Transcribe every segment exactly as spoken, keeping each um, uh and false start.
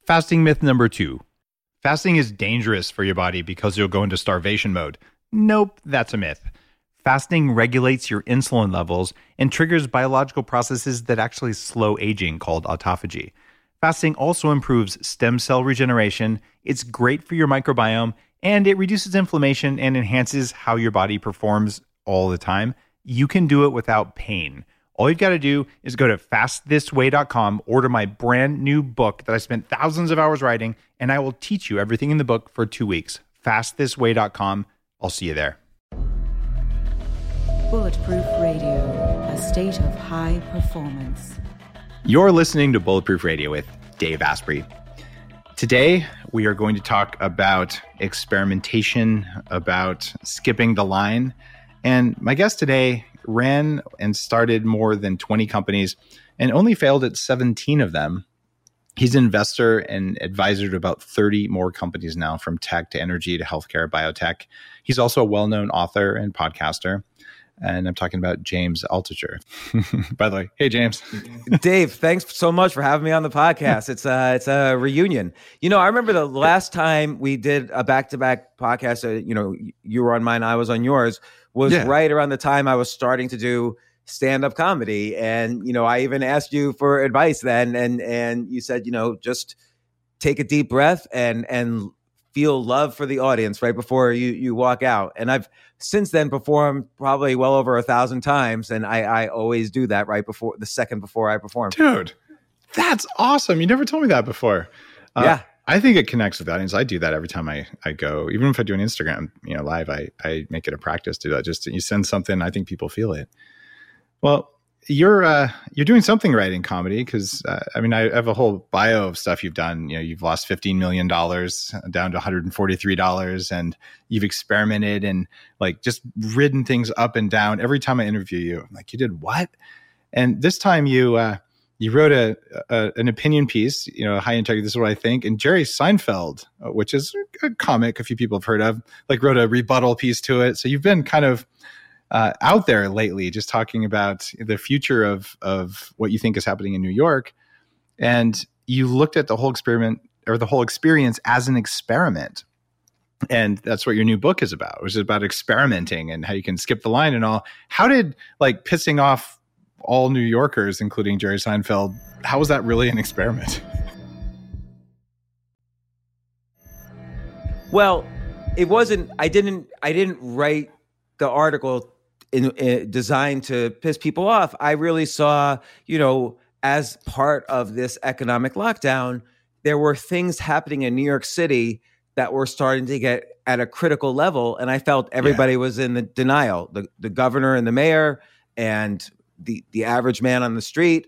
Fasting myth number two. Fasting is dangerous for your body because you'll go into starvation mode. Nope, that's a myth. Fasting regulates your insulin levels and triggers biological processes that actually slow aging called autophagy. Fasting also improves stem cell regeneration, it's great for your microbiome, and it reduces inflammation and enhances how your body performs all the time. You can do it without pain. All you've got to do is go to fast this way dot com, order my brand new book that I spent thousands of hours writing, and I will teach you everything in the book for two weeks. fast this way dot com. I'll see you there. Bulletproof Radio, a state of high performance. You're listening to Bulletproof Radio with Dave Asprey. Today, we are going to talk about experimentation, about skipping the line. And my guest today ran and started more than twenty companies and only failed at seventeen of them. He's an investor and advisor to about thirty more companies now, from tech to energy to healthcare, biotech. He's also a well-known author and podcaster. And I'm talking about James Altucher. By the way, hey, James. Dave, thanks so much for having me on the podcast. It's a, it's a reunion. You know, I remember the last time we did a back-to-back podcast, uh, you know, you were on mine, I was on yours, was yeah. right around the time I was starting to do stand-up comedy. And, you know, I even asked you for advice then, and and you said, you know, just take a deep breath and and feel love for the audience right before you you walk out. And I've since then performed probably well over a thousand times, and I, I always do that right before, the second before I perform. Dude, that's awesome. You never told me that before. Uh, yeah. I think it connects with the audience. I do that every time I, I go, even if I do an Instagram, you know, live, I, I make it a practice to do that. Just you send something, I think people feel it. Well, you're uh, you're doing something right in comedy, because uh, I mean, I have a whole bio of stuff you've done. You know, you've lost fifteen million dollars down to one hundred forty-three dollars, and you've experimented and like just ridden things up and down. Every time I interview you, I'm like, you did what? And this time you uh, you wrote a, a an opinion piece, you know, high integrity. This is what I think. And Jerry Seinfeld, which is a comic a few people have heard of, like wrote a rebuttal piece to it. So you've been kind of Uh, out there lately, just talking about the future of of what you think is happening in New York, and you looked at the whole experiment or the whole experience as an experiment, and that's what your new book is about. Which is about experimenting and how you can skip the line and all. How did like pissing off all New Yorkers, including Jerry Seinfeld, how was that really an experiment? Well, it wasn't. I didn't. I didn't write the article In, in, designed to piss people off. I really saw, you know, as part of this economic lockdown, there were things happening in New York City that were starting to get at a critical level. And I felt everybody yeah. was in the denial, the, the governor and the mayor and the, the average man on the street.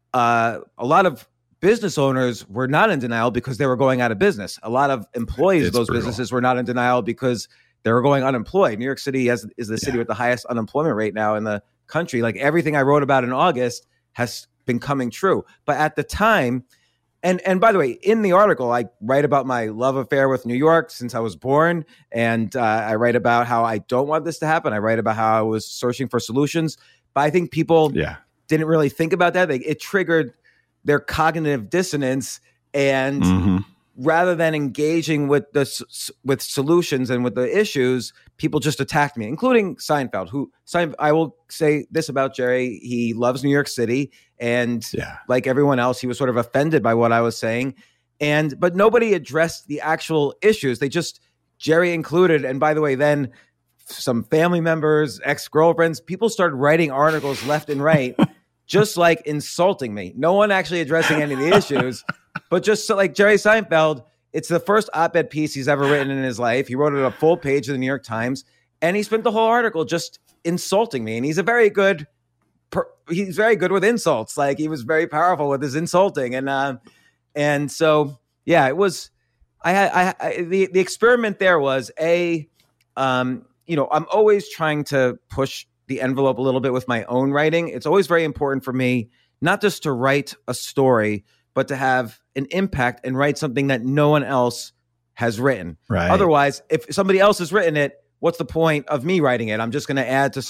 Uh, a lot of business owners were not in denial because they were going out of business. A lot of employees it's of those brutal. businesses were not in denial because they were going unemployed. New York City has, is the city yeah. with the highest unemployment rate now in the country. Like everything I wrote about in August has been coming true. But at the time, and and by the way, in the article, I write about my love affair with New York since I was born. And uh, I write about how I don't want this to happen. I write about how I was searching for solutions. But I think people yeah. didn't really think about that. They, it triggered their cognitive dissonance, and mm-hmm. rather than engaging with the with solutions and with the issues, people just attacked me, including Seinfeld. Who I will say this about Jerry: he loves New York City, and yeah. like everyone else, he was sort of offended by what I was saying. And but nobody addressed the actual issues. They just Jerry included. And by the way, then some family members, ex-girlfriends, people started writing articles left and right, just like insulting me. No one actually addressing any of the issues. But just so, like Jerry Seinfeld, it's the first op-ed piece he's ever written in his life. He wrote it a full page of the New York Times, and he spent the whole article just insulting me. And he's a very good, per, he's very good with insults. Like he was very powerful with his insulting, and um, and so yeah, it was. I had I, I the the experiment there was a, um, you know, I'm always trying to push the envelope a little bit with my own writing. It's always very important for me not just to write a story, but to have an impact and write something that no one else has written. Right. Otherwise, if somebody else has written it, what's the point of me writing it? I'm just going to add to some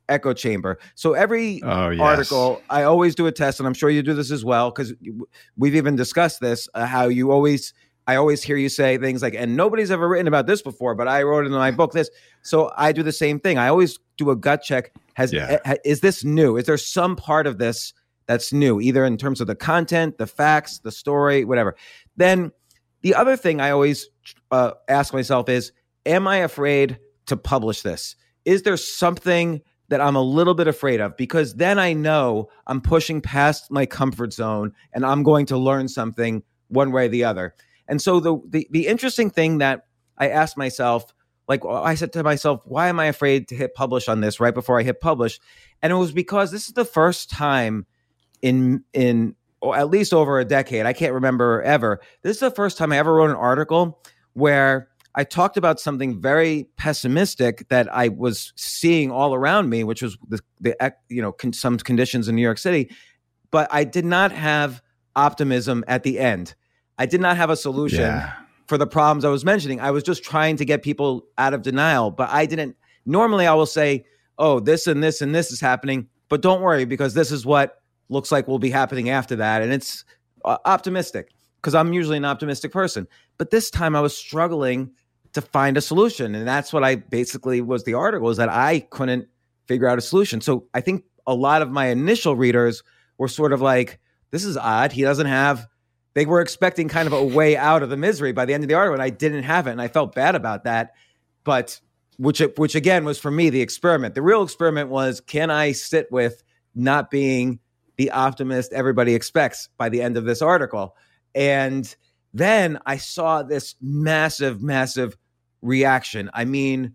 echo chamber. So every oh, yes. article, I always do a test, and I'm sure you do this as well, because we've even discussed this, uh, how you always, I always hear you say things like, and nobody's ever written about this before, but I wrote it in my book, this. So I do the same thing. I always do a gut check. Has Yeah. uh, Is this new? Is there some part of this that's new, either in terms of the content, the facts, the story, whatever? Then the other thing I always uh, ask myself is, am I afraid to publish this? Is there something that I'm a little bit afraid of? Because then I know I'm pushing past my comfort zone and I'm going to learn something one way or the other. And so the the, the interesting thing that I asked myself, like I said to myself, why am I afraid to hit publish on this right before I hit publish? And it was because this is the first time in in or at least over a decade, I can't remember ever, this is the first time I ever wrote an article where I talked about something very pessimistic that I was seeing all around me, which was the, the you know con- some conditions in New York City, but I did not have optimism at the end. I did not have a solution Yeah. for the problems I was mentioning. I was just trying to get people out of denial, but I didn't. Normally, I will say, "Oh, this and this and this is happening," but don't worry, because this is what looks like will be happening after that, and it's uh, optimistic, because I'm usually an optimistic person. But this time, I was struggling to find a solution. And that's what I basically was the article, is that I couldn't figure out a solution. So I think a lot of my initial readers were sort of like, this is odd. He doesn't have, they were expecting kind of a way out of the misery by the end of the article. And I didn't have it. And I felt bad about that. But which, which again, was for me, the experiment. The real experiment was, can I sit with not being the optimist everybody expects by the end of this article? And then I saw this massive, massive reaction. I mean,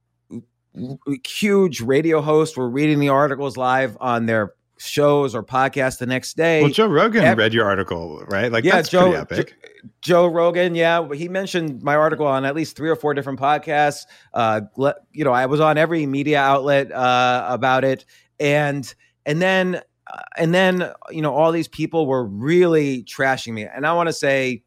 huge radio hosts were reading the articles live on their shows or podcasts the next day. Well, Joe Rogan Ev- read your article, right? Like, yeah, that's Joe, pretty epic. Jo- Joe Rogan, yeah, he mentioned my article on at least three or four different podcasts. Uh, le- you know, I was on every media outlet uh, about it, and and then uh, and then you know, all these people were really trashing me, and I want to say,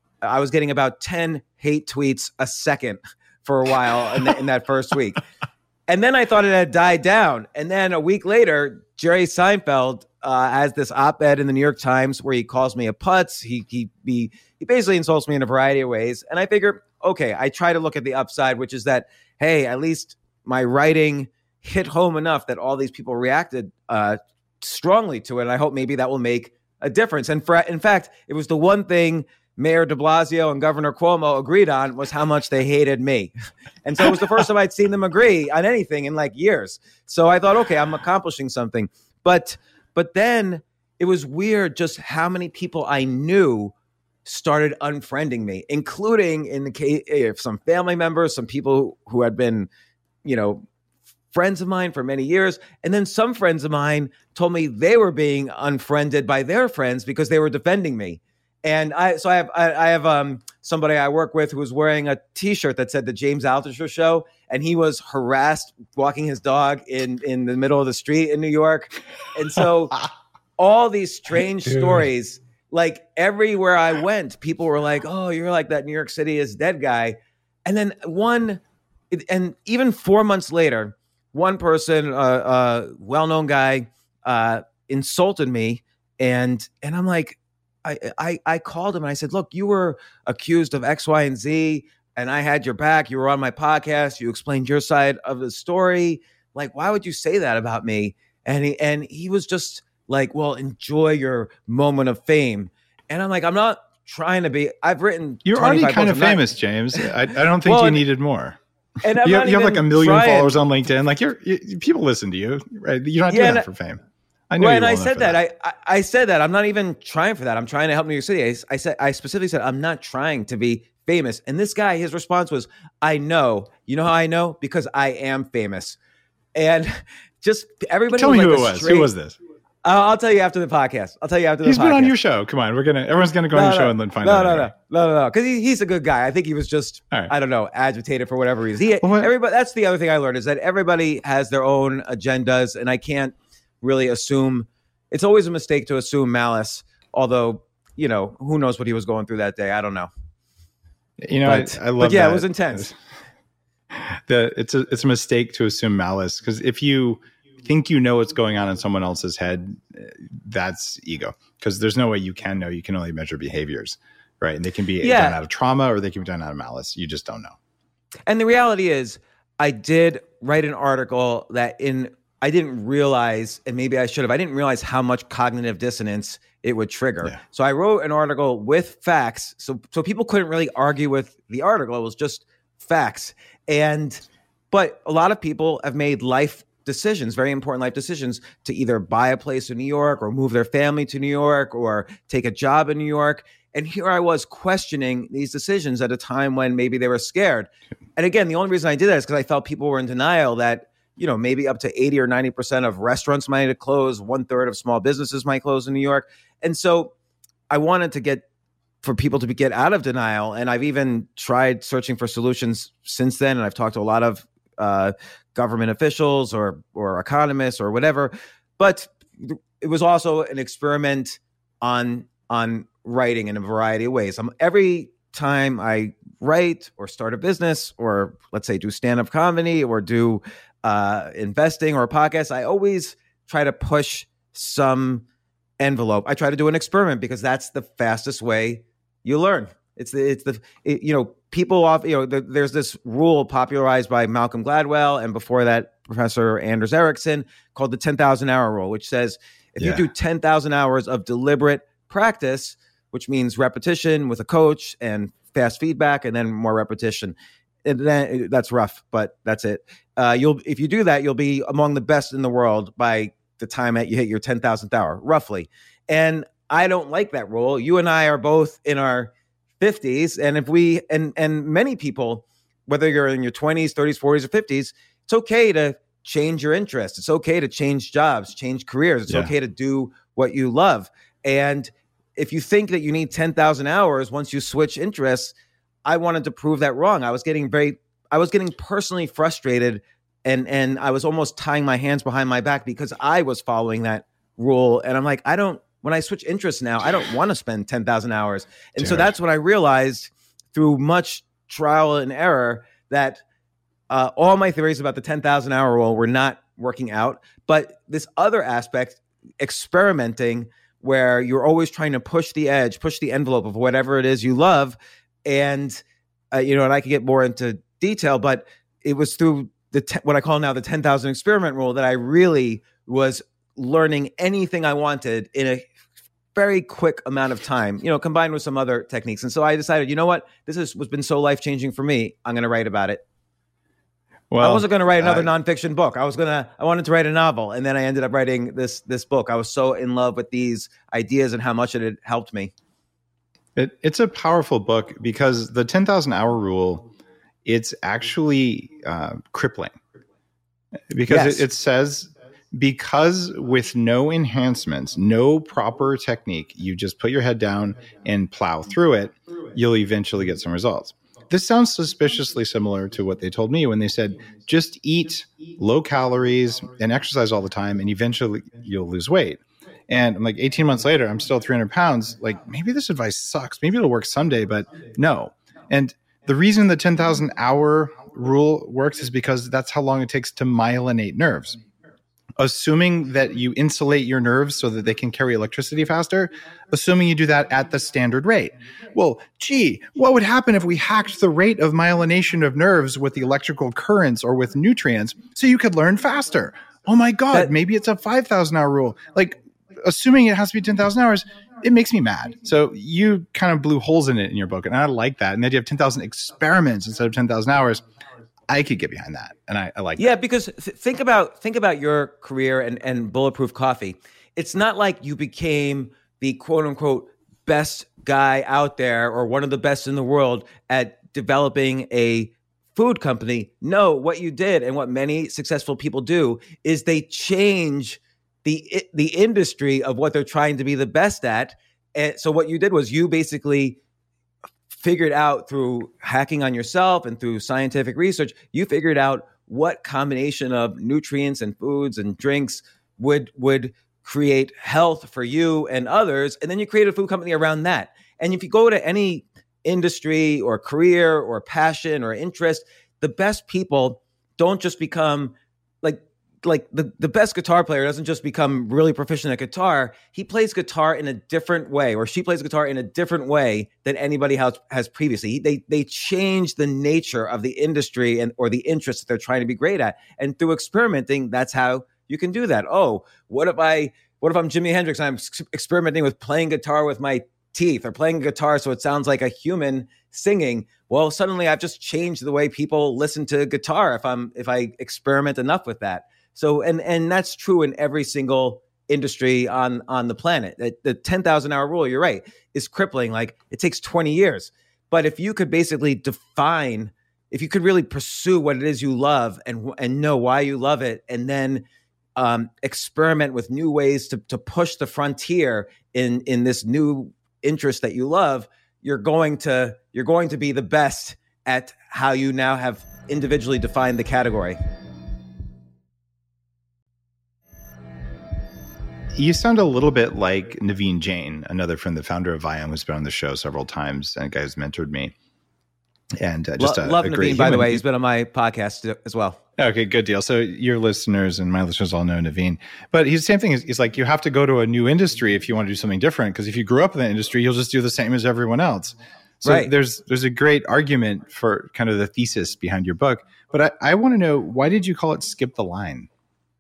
I was getting about ten hate tweets a second for a while in, the, in that first week. And then I thought it had died down. And then a week later, Jerry Seinfeld uh, has this op-ed in the New York Times where he calls me a putz. He, he, he, he basically insults me in a variety of ways. And I figure, okay, I try to look at the upside, which is that, hey, at least my writing hit home enough that all these people reacted uh, strongly to it. And I hope maybe that will make a difference. And for, in fact, it was the one thing Mayor de Blasio and Governor Cuomo agreed on, was how much they hated me. And so it was the first time I'd seen them agree on anything in like years. So I thought, okay, I'm accomplishing something. But but then it was weird just how many people I knew started unfriending me, including in the case of some family members, some people who had been, you know, friends of mine for many years. And then some friends of mine told me they were being unfriended by their friends because they were defending me. And I, so I have, I, I have um, somebody I work with who was wearing a T-shirt that said the James Altucher Show, and he was harassed walking his dog in, in the middle of the street in New York. And so all these strange Dude. stories, like everywhere I went, people were like, "Oh, you're like that New York City is dead guy." And then one, and even four months later, one person, a uh, uh, well-known guy, uh, insulted me, and and I'm like. I, I, I called him and I said, look, you were accused of X, Y, and Z, and I had your back. You were on my podcast. You explained your side of the story. Like, why would you say that about me? And he, and he was just like, well, enjoy your moment of fame. And I'm like, I'm not trying to be. I've written. You're already kind of books. famous, not, James. I, I don't think well, you needed more. And I'm you, not you have like a million trying. followers on LinkedIn. Like you're, you, people listen to you, right? You're not Yeah, doing that for fame. I know. Well, you and I well said that. that. I, I I said that. I'm not even trying for that. I'm trying to help New York City. I, I said I specifically said I'm not trying to be famous. And this guy, his response was, "I know. You know how I know? Because I am famous." And just everybody. Tell was me like who it was. straight, Who was this? Uh, I'll tell you after the podcast. I'll tell you after the He's podcast. been on your show. Come on, we're gonna. Everyone's gonna go on No, your no, show and then find no, out. no, anyway. no, no, no, no, because he, he's a good guy. I think he was just, All right. I don't know, agitated for whatever reason. He, Well, what- everybody. That's the other thing I learned is that everybody has their own agendas, and I can't really assume. It's always a mistake to assume malice, although, you know, who knows what he was going through that day. I don't know. You know, But, I, I love. but yeah, that. it was intense. The it's a it's a mistake to assume malice, because if you think you know what's going on in someone else's head, that's ego. Because there's no way you can know. You can only measure behaviors, right? And they can be Yeah. done out of trauma or they can be done out of malice. You just don't know. And the reality is, I did write an article that in I didn't realize, and maybe I should have, I didn't realize how much cognitive dissonance it would trigger. Yeah. So I wrote an article with facts. So so people couldn't really argue with the article. It was just facts. And but a lot of people have made life decisions, very important life decisions, to either buy a place in New York or move their family to New York or take a job in New York. And here I was questioning these decisions at a time when maybe they were scared. And again, the only reason I did that is because I felt people were in denial that, you know, maybe up to eighty or ninety percent of restaurants might close, one third of small businesses might close in New York. And so I wanted to get, for people to be, get out of denial. And I've even tried searching for solutions since then. And I've talked to a lot of uh, government officials or, or economists or whatever. But it was also an experiment on, on writing in a variety of ways. I'm, every time I write or start a business or let's say do stand-up comedy or do uh, investing or a podcast, I always try to push some envelope. I try to do an experiment because that's the fastest way you learn. It's the, it's the, it, you know, people off, you know, the, there's this rule popularized by Malcolm Gladwell and before that, Professor Anders Ericsson, called the ten thousand hour rule, which says if Yeah. you do ten thousand hours of deliberate practice, which means repetition with a coach and fast feedback and then more repetition, and then that's rough, but that's it. Uh, you'll, if you do that, you'll be among the best in the world by the time that you hit your ten thousandth hour, roughly. And I don't like that rule. You and I are both in our fifties. And if we, and, and many people, whether you're in your twenties, thirties, forties, or fifties, it's okay to change your interests. It's okay to change jobs, change careers. It's Yeah. okay to do what you love. And if you think that you need ten thousand hours once you switch interests, I wanted to prove that wrong. I was getting very, I was getting personally frustrated and, and I was almost tying my hands behind my back because I was following that rule. And I'm like, I don't, when I switch interests now, I don't want to spend ten thousand hours. And so Jared. that's when I realized through much trial and error that uh, all my theories about the ten thousand hour rule were not working out. But this other aspect, experimenting, where you're always trying to push the edge, push the envelope of whatever it is you love. And, uh, you know, and I could get more into detail, but it was through the te- what I call now the ten thousand experiment rule that I really was learning anything I wanted in a very quick amount of time, you know, combined with some other techniques. And so I decided, you know what, this has was been so life-changing for me. I'm going to write about it. Well, I wasn't going to write another uh, nonfiction book. I was going to, I wanted to write a novel. And then I ended up writing this, this book. I was so in love with these ideas and how much it had helped me. It, it's a powerful book because the ten thousand hour rule, it's actually uh, crippling because Yes. it, it says, because with no enhancements, no proper technique, you just put your head down and plow through it, you'll eventually get some results. This sounds suspiciously similar to what they told me when they said, just eat low calories and exercise all the time and eventually you'll lose weight. And I'm like, eighteen months later, I'm still three hundred pounds. Like, maybe this advice sucks. Maybe it'll work someday, but no. And the reason the ten thousand hour rule works is because that's how long it takes to myelinate nerves. Assuming that you insulate your nerves so that they can carry electricity faster, assuming you do that at the standard rate. Well, gee, what would happen if we hacked the rate of myelination of nerves with the electrical currents or with nutrients so you could learn faster? Oh my God, That- maybe it's a five thousand hour rule. Like, assuming it has to be ten thousand hours, it makes me mad. So you kind of blew holes in it in your book, and I like that. And then you have ten thousand experiments instead of ten thousand hours. I could get behind that, and I, I like Yeah, that. because th- think about think about your career and, and Bulletproof Coffee. It's not like you became the quote unquote best guy out there or one of the best in the world at developing a food company. No, what you did and what many successful people do is they change the the industry of what they're trying to be the best at. And so what you did was you basically figured out through hacking on yourself and through scientific research, you figured out what combination of nutrients and foods and drinks would would create health for you and others. And then you create a food company around that. And if you go to any industry or career or passion or interest, the best people don't just become like like the, the best guitar player doesn't just become really proficient at guitar. He plays guitar in a different way, or she plays guitar in a different way than anybody else has previously. They they change the nature of the industry and or the interest that they're trying to be great at. And through experimenting, that's how you can do that. Oh, what if I what if I'm Jimi Hendrix and I'm experimenting with playing guitar with my teeth, or playing guitar so it sounds like a human singing? Well, suddenly I've just changed the way people listen to guitar if I'm if I experiment enough with that. So, and and that's true in every single industry on, on the planet. The, the ten thousand hour rule, you're right, is crippling. Like, it takes twenty years. But if you could basically define, if you could really pursue what it is you love and and know why you love it, and then um, experiment with new ways to to push the frontier in in this new interest that you love, you're going to you're going to be the best at how you now have individually defined the category. You sound a little bit like Naveen Jain, another friend, the founder of Viome, who's been on the show several times, and a guy who's mentored me. And uh, just Lo- a, love a Naveen, great by the human. way. He's been on my podcast as well. Okay, good deal. So your listeners and my listeners all know Naveen. But he's the same thing. He's, he's like, you have to go to a new industry if you want to do something different, because if you grew up in that industry, you'll just do the same as everyone else. So right. there's there's a great argument for kind of the thesis behind your book. But I, I want to know, why did you call it Skip the Line?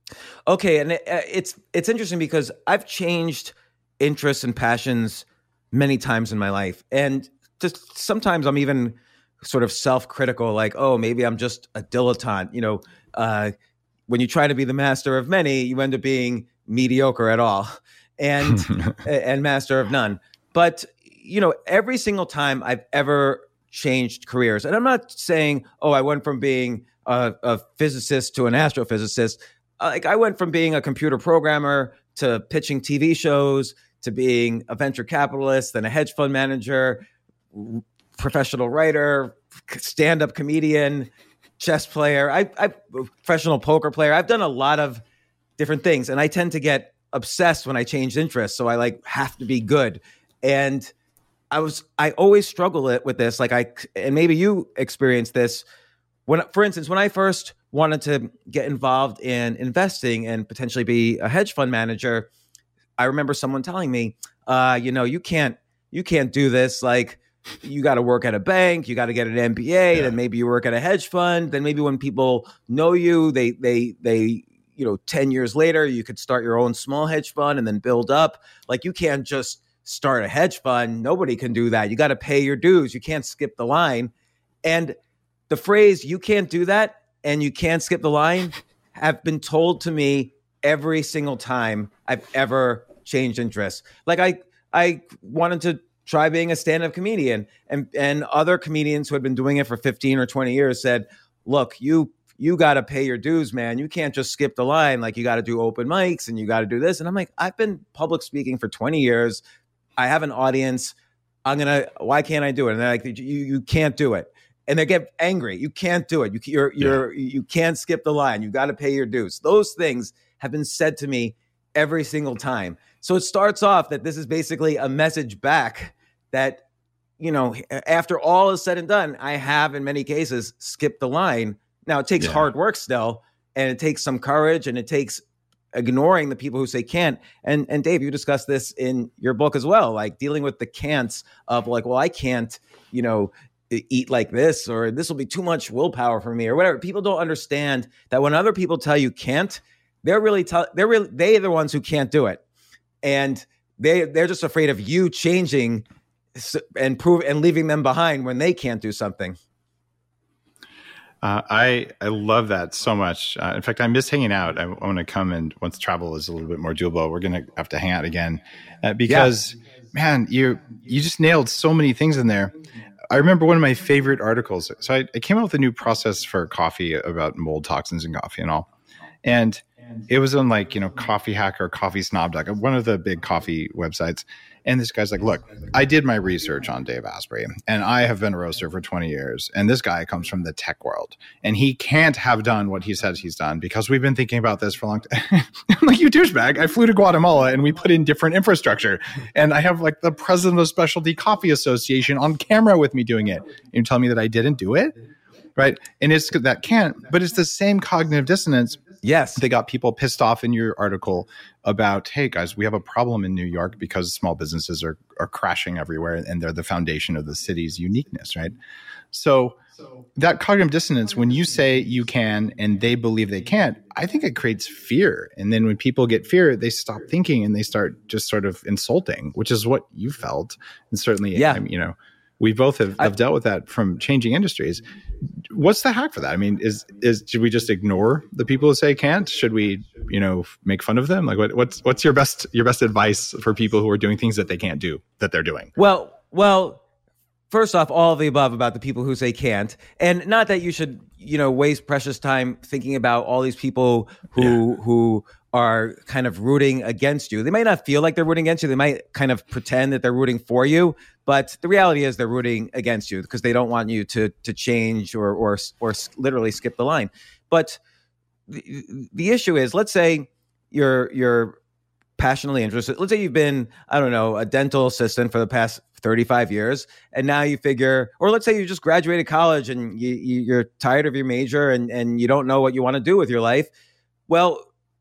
Okay, and it, it's it's interesting because I've changed interests and passions many times in my life, and just sometimes I'm even sort of self-critical, like, oh, maybe I'm just a dilettante. You know, uh, when you try to be the master of many, you end up being mediocre at all, and and master of none. But you know, every single time I've ever changed careers, and I'm not saying, oh, I went from being a, a physicist to an astrophysicist. Like, I went from being a computer programmer to pitching T V shows to being a venture capitalist, then a hedge fund manager, professional writer, stand-up comedian, chess player, I, I professional poker player. I've done a lot of different things, and I tend to get obsessed when I change interests. So I like have to be good. And I was, I always struggle it with this. Like I, and maybe you experienced this when, for instance, when I first wanted to get involved in investing and potentially be a hedge fund manager, I remember someone telling me, uh, you know, you can't, you can't do this. Like, you got to work at a bank, you got to get an M B A, yeah. Then maybe you work at a hedge fund. Then maybe when people know you, they, they, they, you know, ten years later, you could start your own small hedge fund and then build up. Like, you can't just start a hedge fund. Nobody can do that. You got to pay your dues. You can't skip the line. And the phrase, you can't do that and you can't skip the line, have been told to me every single time I've ever changed interests. Like, I, I wanted to try being a stand-up comedian, and, and other comedians who had been doing it for fifteen or twenty years said, look, you, you got to pay your dues, man. You can't just skip the line. Like, you got to do open mics and you got to do this. And I'm like, I've been public speaking for twenty years. I have an audience. I'm going to, why can't I do it? And they're like, you, you can't do it. And they get angry. You can't do it. You, you're, you're, yeah. you can't skip the line. You got to pay your dues. Those things have been said to me every single time. So it starts off that this is basically a message back that, you know, after all is said and done, I have in many cases skipped the line. Now, it takes yeah. hard work still, and it takes some courage, and it takes ignoring the people who say can't. And and Dave, you discussed this in your book as well, like dealing with the can'ts of like, well, I can't, you know, eat like this, or this will be too much willpower for me, or whatever. People don't understand that when other people tell you can't, they're really tell they're really they're the ones who can't do it, and they they're just afraid of you changing and prove and leaving them behind when they can't do something. Uh, I I love that so much. Uh, in fact, I miss hanging out. I, I want to come, and once travel is a little bit more doable, we're going to have to hang out again uh, because, yeah. man, you you just nailed so many things in there. I remember one of my favorite articles. So I, I came up with a new process for coffee about mold toxins in coffee and all, and it was on like, you know, Coffee Hacker, Coffee Snob, like one of the big coffee websites. And this guy's like, look, I did my research on Dave Asprey, and I have been a roaster for twenty years. And this guy comes from the tech world, and he can't have done what he says he's done because we've been thinking about this for a long time. I'm like, you douchebag. I flew to Guatemala and we put in different infrastructure. And I have like the president of Specialty Coffee Association on camera with me doing it. And you're telling me that I didn't do it? Right. And it's that can't, but it's the same cognitive dissonance. Yes. They got people pissed off in your article about, hey guys, we have a problem in New York because small businesses are, are crashing everywhere and they're the foundation of the city's uniqueness, right? So that cognitive dissonance, when you say you can and they believe they can't, I think it creates fear. And then when people get fear, they stop thinking and they start just sort of insulting, which is what you felt. And certainly, yeah. I mean, you know, we both have, have dealt with that from changing industries. What's the hack for that? I mean, is is should we just ignore the people who say can't? Should we, you know, make fun of them? Like, what, what's what's your best your best advice for people who are doing things that they can't do that they're doing? Well, well, first off, all of the above about the people who say can't, and not that you should, you know, waste precious time thinking about all these people who yeah. who are kind of rooting against you. They might not feel like they're rooting against you. They might kind of pretend that they're rooting for you. But the reality is they're rooting against you because they don't want you to to change or or or literally skip the line. But the, the issue is, let's say you're you're passionately interested. Let's say you've been, I don't know, a dental assistant for the past thirty-five years, and now you figure, or let's say you just graduated college and you, you, you're tired of your major and and you don't know what you want to do with your life. Well,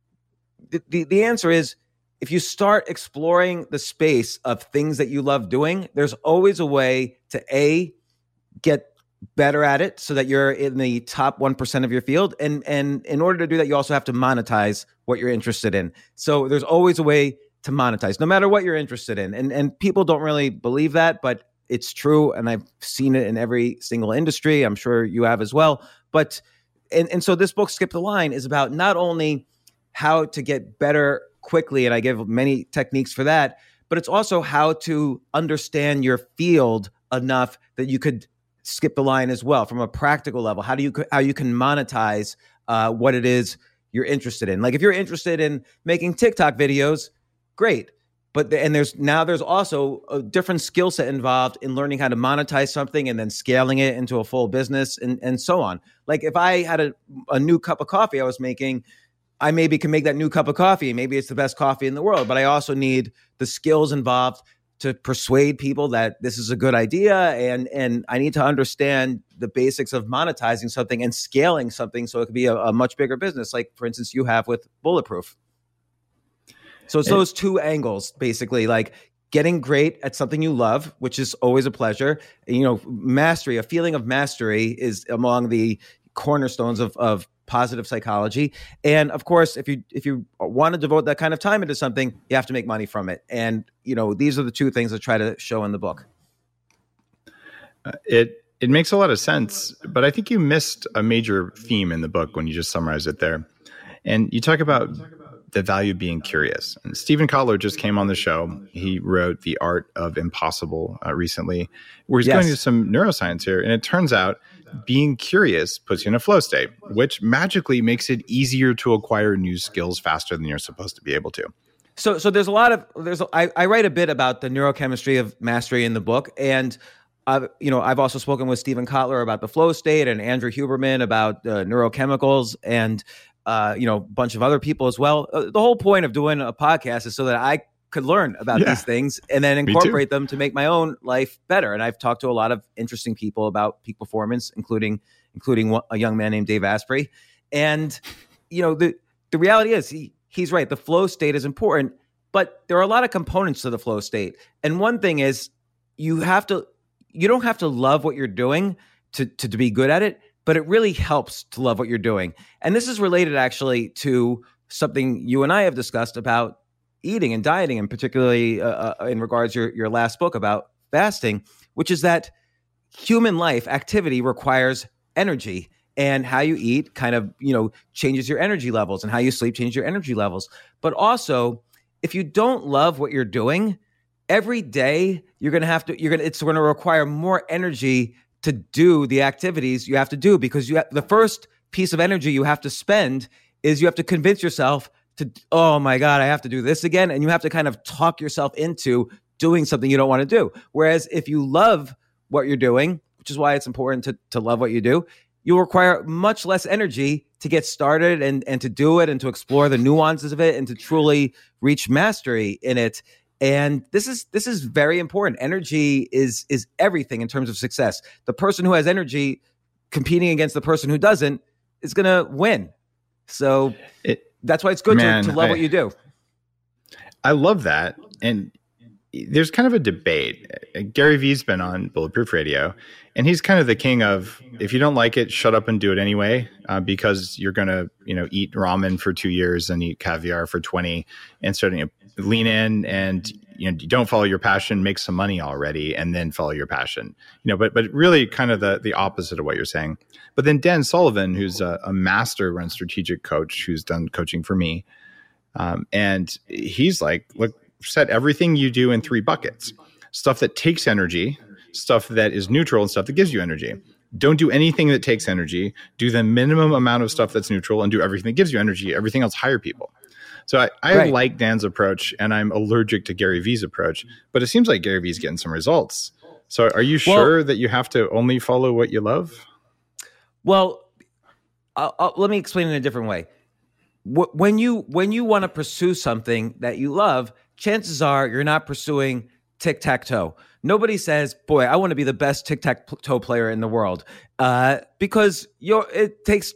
the the, the answer is, if you start exploring the space of things that you love doing, there's always a way to A, get better at it so that you're in the top one percent of your field. And, and in order to do that, you also have to monetize what you're interested in. So there's always a way to monetize, no matter what you're interested in. And, and people don't really believe that, but it's true. And I've seen it in every single industry. I'm sure you have as well. But, and, and so this book, Skip the Line, is about not only how to get better quickly, and I give many techniques for that, but it's also how to understand your field enough that you could skip the line as well from a practical level. How do you how you can monetize uh, what it is you're interested in? Like if you're interested in making TikTok videos, great. But the, and there's now there's also a different skill set involved in learning how to monetize something and then scaling it into a full business and and so on. Like if I had a, a new cup of coffee I was making, I maybe can make that new cup of coffee. Maybe it's the best coffee in the world, but I also need the skills involved to persuade people that this is a good idea. And, and I need to understand the basics of monetizing something and scaling something so it could be a, a much bigger business. Like, for instance, you have with Bulletproof. So it's those two angles, basically, like getting great at something you love, which is always a pleasure. You know, mastery, a feeling of mastery is among the cornerstones of, of positive psychology. And of course, if you if you want to devote that kind of time into something, you have to make money from it. And you know, these are the two things I try to show in the book. Uh, it it makes a lot of sense, but I think you missed a major theme in the book when you just summarized it there. And you talk about the value of being curious. And Steven Kotler just came on the show. He wrote The Art of Impossible uh, recently, where he's yes. going into some neuroscience here. And it turns out being curious puts you in a flow state, which magically makes it easier to acquire new skills faster than you're supposed to be able to. So, so there's a lot of there's. A, I, I write a bit about the neurochemistry of mastery in the book, and I've you know I've also spoken with Steven Kotler about the flow state and Andrew Huberman about uh, neurochemicals, and uh, you know a bunch of other people as well. Uh, the whole point of doing a podcast is so that I could learn about yeah. these things and then incorporate them to make my own life better. And I've talked to a lot of interesting people about peak performance, including including a young man named Dave Asprey. And you know the the reality is he. He's right. The flow state is important, but there are a lot of components to the flow state. And one thing is you have to, you don't have to love what you're doing to, to, to be good at it, but it really helps to love what you're doing. And this is related actually to something you and I have discussed about eating and dieting, and particularly uh, in regards to your, your last book about fasting, which is that human life activity requires energy. And how you eat kind of, you know, changes your energy levels, and how you sleep changes your energy levels. But also, if you don't love what you're doing, every day you're going to have to, you're going to, it's going to require more energy to do the activities you have to do, because you have, the first piece of energy you have to spend is you have to convince yourself to, oh my God, I have to do this again. And you have to kind of talk yourself into doing something you don't want to do. Whereas if you love what you're doing, which is why it's important to, to love what you do, you'll require much less energy to get started and, and to do it and to explore the nuances of it and to truly reach mastery in it. And this is this is very important. Energy is is everything in terms of success. The person who has energy competing against the person who doesn't is going to win. So it, that's why it's good man, to, to love I, what you do. I love that. And there's kind of a debate. Gary Vee's been on Bulletproof Radio, and he's kind of the king of, if you don't like it, shut up and do it anyway, uh, because you're going to, you know, eat ramen for two years and eat caviar for twenty, and sort of, you know, lean in and, you know, don't follow your passion, make some money already, and then follow your passion, you know, but, but really kind of the, the opposite of what you're saying. But then Dan Sullivan, who's a, a master and strategic coach, who's done coaching for me. Um, and he's like, look, set everything you do in three buckets: stuff that takes energy, stuff that is neutral, and stuff that gives you energy. Don't do anything that takes energy. Do the minimum amount of stuff that's neutral, and do everything that gives you energy. Everything else, hire people. So I, I right. like Dan's approach, and I'm allergic to Gary Vee's approach, but it seems like Gary Vee's getting some results. So are you sure well, that you have to only follow what you love? Well, I'll, I'll, let me explain it in a different way. When you when you want to pursue something that you love, chances are you're not pursuing tic-tac-toe. Nobody says, boy, I want to be the best tic-tac-toe player in the world, uh, because you're, it takes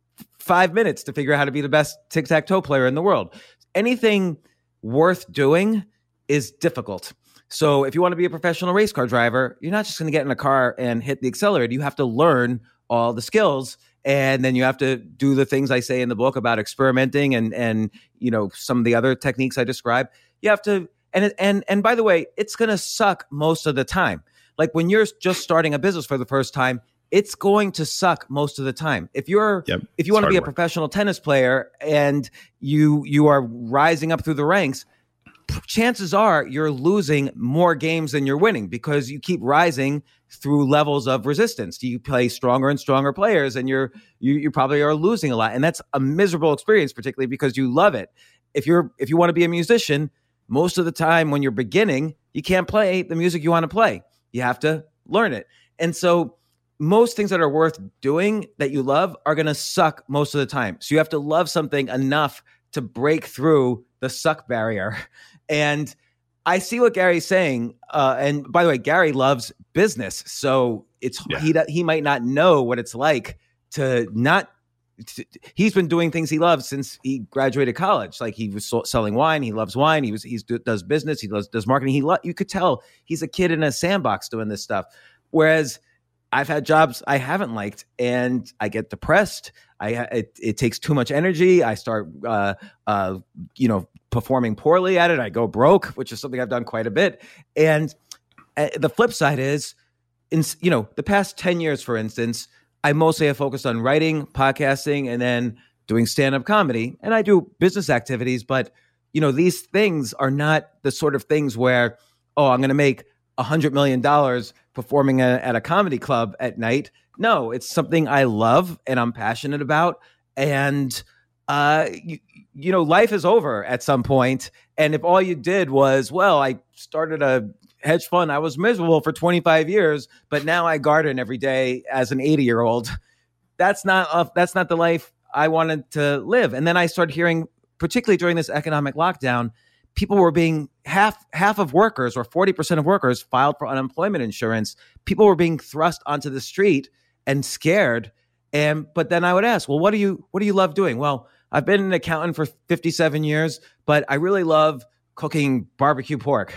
five minutes to figure out how to be the best tic-tac-toe player in the world. Anything worth doing is difficult. So if you want to be a professional race car driver, you're not just going to get in a car and hit the accelerator. You have to learn all the skills. And then you have to do the things I say in the book about experimenting and, and, you know, some of the other techniques I describe. You have to, and, and, and by the way, it's going to suck most of the time. Like when you're just starting a business for the first time, it's going to suck most of the time. If you're, yep, if you want to be a work. professional tennis player and you, you are rising up through the ranks, chances are you're losing more games than you're winning because you keep rising through levels of resistance. You play stronger and stronger players, and you're you you probably are losing a lot, and that's a miserable experience, particularly because you love it. If you're if you want to be a musician, most of the time when you're beginning, you can't play the music you want to play. You have to learn it, and so most things that are worth doing that you love are going to suck most of the time. So you have to love something enough to break through the suck barrier. And I see what Gary's saying. Uh, and by the way, Gary loves business. So it's yeah. he he might not know what it's like to not. To, he's been doing things he loves since he graduated college. Like he was so, selling wine. He loves wine. He was he does business. He does, does marketing. He lo- you could tell he's a kid in a sandbox doing this stuff. Whereas I've had jobs I haven't liked, and I get depressed. I it, it takes too much energy. I start, uh, uh, you know, performing poorly at it. I go broke, which is something I've done quite a bit. And uh, the flip side is, in you know, the past ten years, for instance, I mostly have focused on writing, podcasting, and then doing stand-up comedy. And I do business activities, but you know, these things are not the sort of things where, oh, I'm going to make a hundred million dollars performing a, at a comedy club at night. No, it's something I love and I'm passionate about. And, uh, you, you know, life is over at some point. And if all you did was, well, I started a hedge fund, I was miserable for twenty-five years, but now I garden every day as an eighty year old. That's not, uh, that's not the life I wanted to live. And then I started hearing, particularly during this economic lockdown, people were being half half of workers or forty percent of workers filed for unemployment insurance. People were being thrust onto the street and scared. And but then I would ask, well, what do you what do you love doing? Well, I've been an accountant for fifty-seven years, but I really love cooking barbecue pork.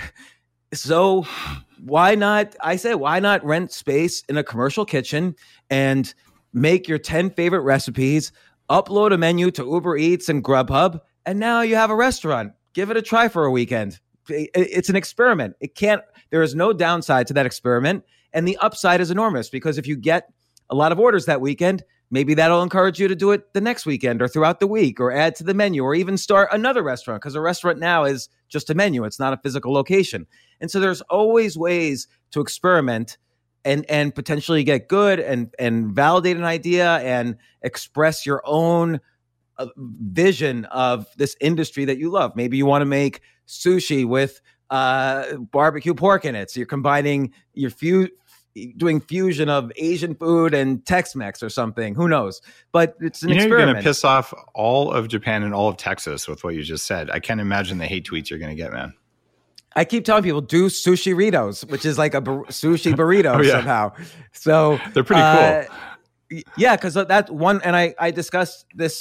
So why not? I say, why not rent space in a commercial kitchen and make your ten favorite recipes, upload a menu to Uber Eats and Grubhub, and now you have a restaurant. Give it a try for a weekend. It's an experiment. It can't, there is no downside to that experiment. And the upside is enormous because if you get a lot of orders that weekend, maybe that'll encourage you to do it the next weekend or throughout the week or add to the menu or even start another restaurant because a restaurant now is just a menu. It's not a physical location. And so there's always ways to experiment and, and potentially get good and, and validate an idea and express your own a vision of this industry that you love. Maybe you want to make sushi with uh, barbecue pork in it. So you're combining, you're fu- doing fusion of Asian food and Tex-Mex or something. Who knows? But it's an you know, experiment. You're going to piss off all of Japan and all of Texas with what you just said. I can't imagine the hate tweets you're going to get, man. I keep telling people, do sushi burritos, which is like a bur- sushi burrito oh, yeah. somehow. So they're pretty uh, cool. Yeah, because that one, and I, I discussed this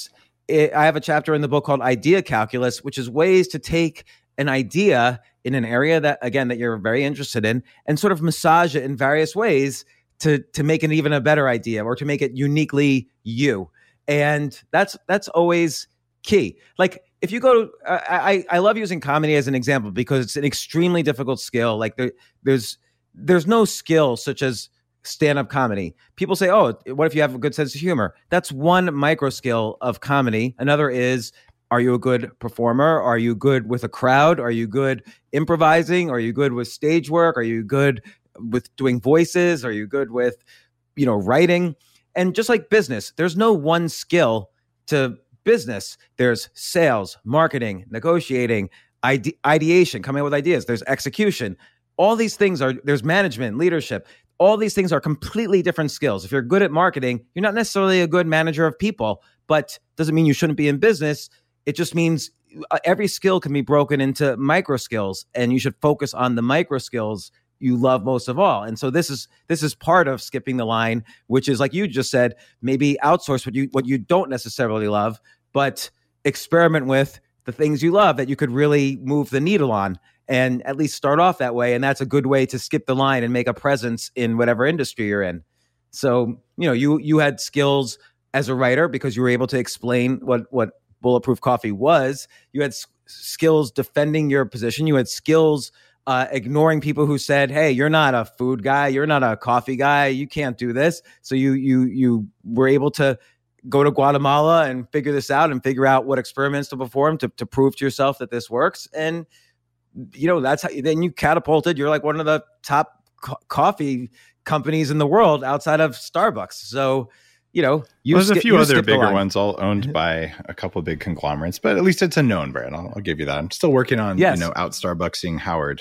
it, I have a chapter in the book called Idea Calculus, which is ways to take an idea in an area that, again, that you're very interested in and sort of massage it in various ways to, to make it even a better idea or to make it uniquely you. And that's, that's always key. Like if you go, uh, I, I love using comedy as an example because it's an extremely difficult skill. Like there, there's, there's no skill such as stand-up comedy. People say, oh, what if you have a good sense of humor? That's one micro skill of comedy. Another is, are you a good performer? Are you good with a crowd? Are you good improvising? Are you good with stage work? Are you good with doing voices? Are you good with, you know, writing? And just like business, there's no one skill to business. There's sales, marketing, negotiating, ide- ideation, coming up with ideas. There's execution. All these things are, there's management, leadership. All these things are completely different skills. If you're good at marketing, you're not necessarily a good manager of people, but doesn't mean you shouldn't be in business. It just means every skill can be broken into micro skills, and you should focus on the micro skills you love most of all. And so this is this is part of skipping the line, which is, like you just said, maybe outsource what you what you don't necessarily love, but experiment with the things you love that you could really move the needle on, and at least start off that way. And that's a good way to skip the line and make a presence in whatever industry you're in. So, you know, you you had skills as a writer because you were able to explain what what Bulletproof Coffee was. You had s- skills defending your position. You had skills uh, ignoring people who said, "Hey, you're not a food guy. You're not a coffee guy. You can't do this." So you you you were able to go to Guatemala and figure this out and figure out what experiments to perform to to prove to yourself that this works. And you know, that's how then you catapulted. You're like one of the top co- coffee companies in the world outside of Starbucks. So, you know, you well, there's sk- a few you other skipped the bigger line. ones, all owned by a couple of big conglomerates, but at least it's a known brand. I'll, I'll give you that. I'm still working on, Yes. you know, out Starbucksing Howard.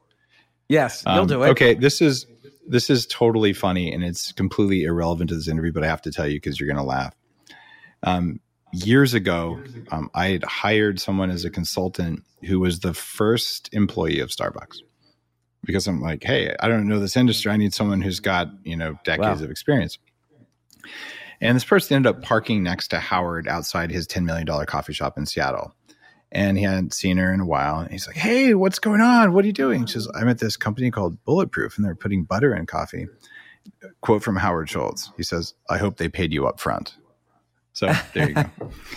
Yes, you'll Um, do it. Okay, this is this is totally funny and it's completely irrelevant to this interview, but I have to tell you because you're going to laugh. Um, years ago, um, I had hired someone as a consultant who was the first employee of Starbucks because I'm like, hey, I don't know this industry. I need someone who's got, you know, decades Wow. of experience. And this person ended up parking next to Howard outside his ten million dollars coffee shop in Seattle. And he hadn't seen her in a while. And he's like, hey, what's going on? What are you doing? She says, I'm at this company called Bulletproof and they're putting butter in coffee. Quote from Howard Schultz. He says, I hope they paid you up front. So there you go.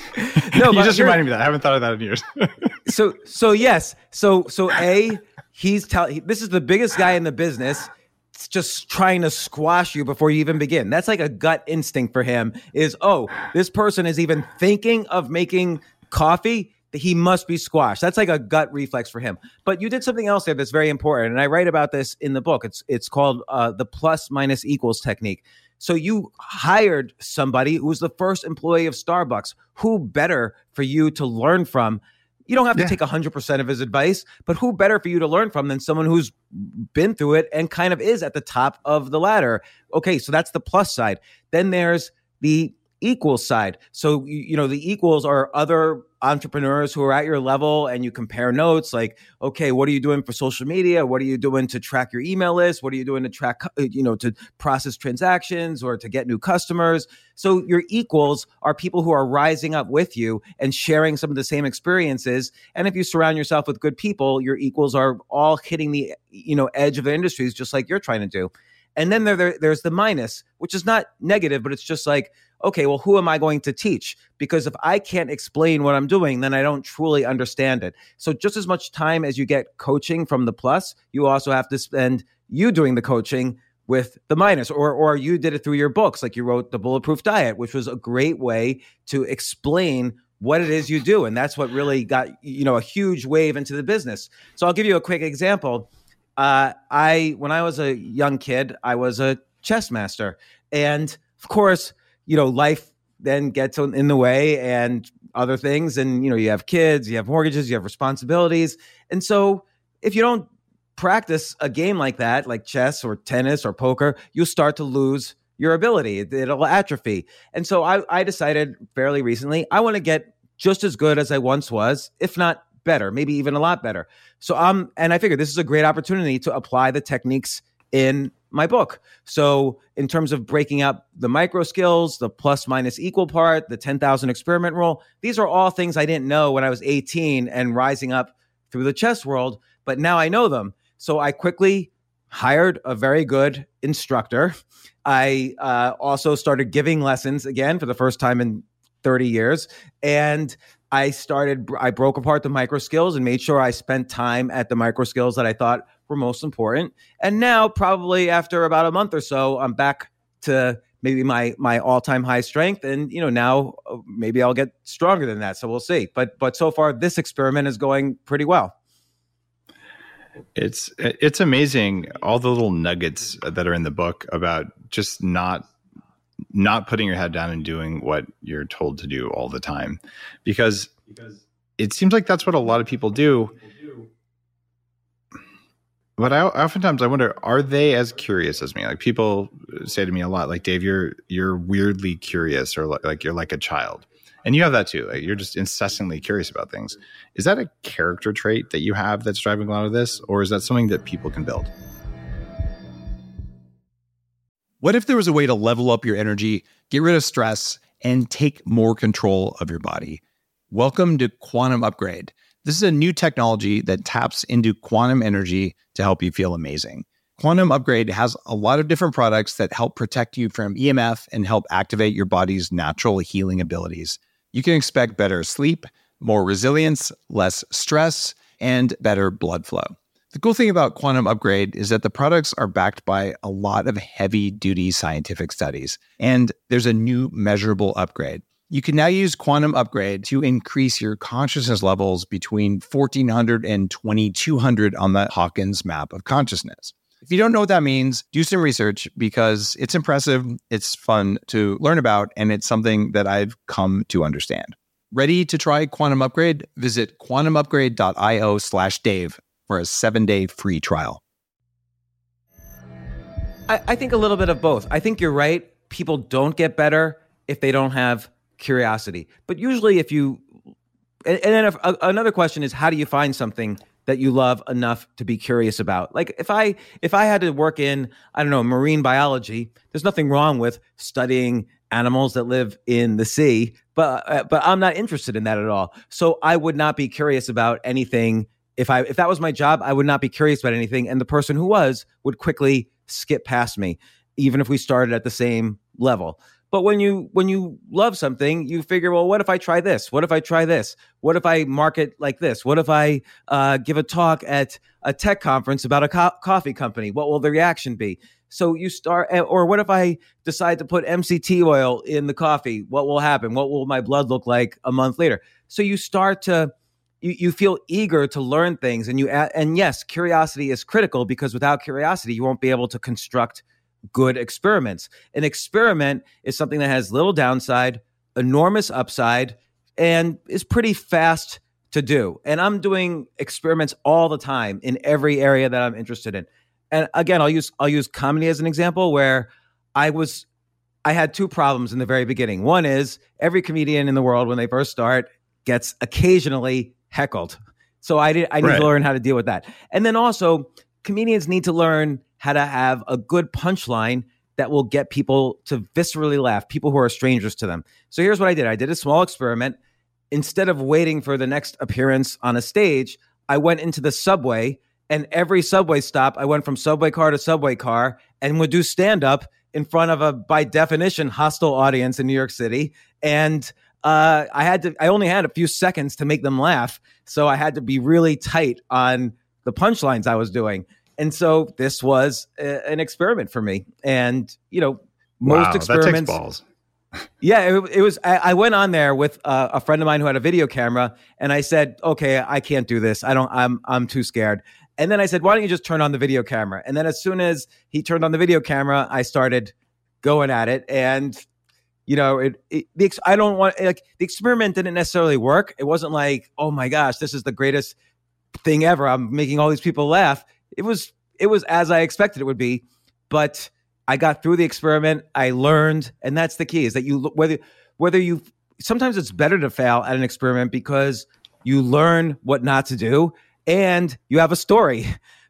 No, You but just here- reminded me of that. I haven't thought of that in years. so so yes so so a he's telling this is the biggest guy in the business. It's just trying to squash you before you even begin. That's like a gut instinct for him is, oh, this person is even thinking of making coffee, that he must be squashed. That's like a gut reflex for him. But you did something else there that's very important, and I write about this in the book. It's it's called uh, the plus minus equals technique. So you hired somebody who was the first employee of Starbucks. Who better for you to learn from? You don't have to Yeah. take one hundred percent of his advice, but who better for you to learn from than someone who's been through it and kind of is at the top of the ladder? Okay, so that's the plus side. Then there's the equal side. So, you you know, the equals are other entrepreneurs who are at your level, and you compare notes like, okay, what are you doing for social media? What are you doing to track your email list? What are you doing to track, uh, you know, to process transactions or to get new customers? So your equals are people who are rising up with you and sharing some of the same experiences. And if you surround yourself with good people, your equals are all hitting the, you know, edge of the industries, just like you're trying to do. And then there, there, there's the minus, which is not negative, but it's just like, okay, well, who am I going to teach? Because if I can't explain what I'm doing, then I don't truly understand it. So just as much time as you get coaching from the plus, you also have to spend you doing the coaching with the minus, or or you did it through your books, like you wrote The Bulletproof Diet, which was a great way to explain what it is you do. And that's what really got, you know, a huge wave into the business. So I'll give you a quick example. Uh, I, when I was a young kid, I was a chess master. And of course, you know, life then gets in the way and other things. And, you know, you have kids, you have mortgages, you have responsibilities. And so if you don't practice a game like that, like chess or tennis or poker, you'll start to lose your ability. It, it'll atrophy. And so I, I decided fairly recently, I want to get just as good as I once was, if not better, maybe even a lot better. So um, and I figured this is a great opportunity to apply the techniques in my book. So in terms of breaking up the micro skills, the plus minus equal part, the ten thousand experiment rule, these are all things I didn't know when I was eighteen and rising up through the chess world, but now I know them. So I quickly hired a very good instructor. I uh, also started giving lessons again for the first time in thirty years. And I started, I broke apart the micro skills and made sure I spent time at the micro skills that I thought were most important. And now, probably after about a month or so, I'm back to maybe my my all-time high strength. And, you know, now uh, maybe I'll get stronger than that. So we'll see. But but so far, this experiment is going pretty well. It's it's amazing, all the little nuggets that are in the book about just not not putting your head down and doing what you're told to do all the time, because it seems like that's what a lot of people do. But I oftentimes I wonder, are they as curious as me? Like, people say to me a lot, like, Dave, you're you're weirdly curious, or like, like you're like a child. And you have that too. Like, you're just incessantly curious about things. Is that a character trait that you have that's driving a lot of this? Or is that something that people can build? What if there was a way to level up your energy, get rid of stress, and take more control of your body? Welcome to Quantum Upgrade. This is a new technology that taps into quantum energy to help you feel amazing. Quantum Upgrade has a lot of different products that help protect you from E M F and help activate your body's natural healing abilities. You can expect better sleep, more resilience, less stress, and better blood flow. The cool thing about Quantum Upgrade is that the products are backed by a lot of heavy-duty scientific studies, and there's a new measurable upgrade. You can now use Quantum Upgrade to increase your consciousness levels between fourteen hundred and twenty-two hundred on the Hawkins map of consciousness. If you don't know what that means, do some research, because it's impressive, it's fun to learn about, and it's something that I've come to understand. Ready to try Quantum Upgrade? Visit quantumupgrade.io slash Dave for a seven-day free trial. I, I think a little bit of both. I think you're right. People don't get better if they don't have curiosity. But usually if you, and, and then if, uh, another question is, how do you find something that you love enough to be curious about? Like, if I if I had to work in, I don't know, marine biology, there's nothing wrong with studying animals that live in the sea, but uh, but I'm not interested in that at all. So I would not be curious about anything. If I if that was my job, I would not be curious about anything, and the person who was would quickly skip past me, even if we started at the same level. But when you when you love something, you figure, well, what if I try this? What if I try this? What if I market like this? What if I uh, give a talk at a tech conference about a co- coffee company? What will the reaction be? So you start, or what if I decide to put M C T oil in the coffee? What will happen? What will my blood look like a month later? So you start to, you, you feel eager to learn things. And you and yes, curiosity is critical, because without curiosity, you won't be able to construct good experiments. An experiment is something that has little downside, enormous upside, and is pretty fast to do. And I'm doing experiments all the time in every area that I'm interested in. And again, I'll use I'll use comedy as an example, where I was I had two problems in the very beginning. One is, every comedian in the world, when they first start, gets occasionally heckled. So I did I need Right. to learn how to deal with that. And then also, comedians need to learn how to have a good punchline that will get people to viscerally laugh, people who are strangers to them. So here's what I did. I did a small experiment. Instead of waiting for the next appearance on a stage, I went into the subway, and every subway stop, I went from subway car to subway car and would do stand-up in front of a, by definition, hostile audience in New York City. And uh, I had to, I only had a few seconds to make them laugh. So I had to be really tight on the punchlines I was doing. And so this was a, an experiment for me. And, you know, most Wow, experiments. that takes balls. Yeah, it, it was. I, I went on there with uh, a friend of mine who had a video camera, and I said, "Okay, I can't do this. I don't. I'm. I'm too scared." And then I said, "Why don't you just turn on the video camera?" And then as soon as he turned on the video camera, I started going at it. And you know, it. it the ex- I don't want like the experiment didn't necessarily work. It wasn't like, oh my gosh, this is the greatest thing ever. I'm making all these people laugh. It was. It was as I expected it would be, but I got through the experiment. I learned, and that's the key: is that you whether whether you sometimes it's better to fail at an experiment because you learn what not to do and you have a story.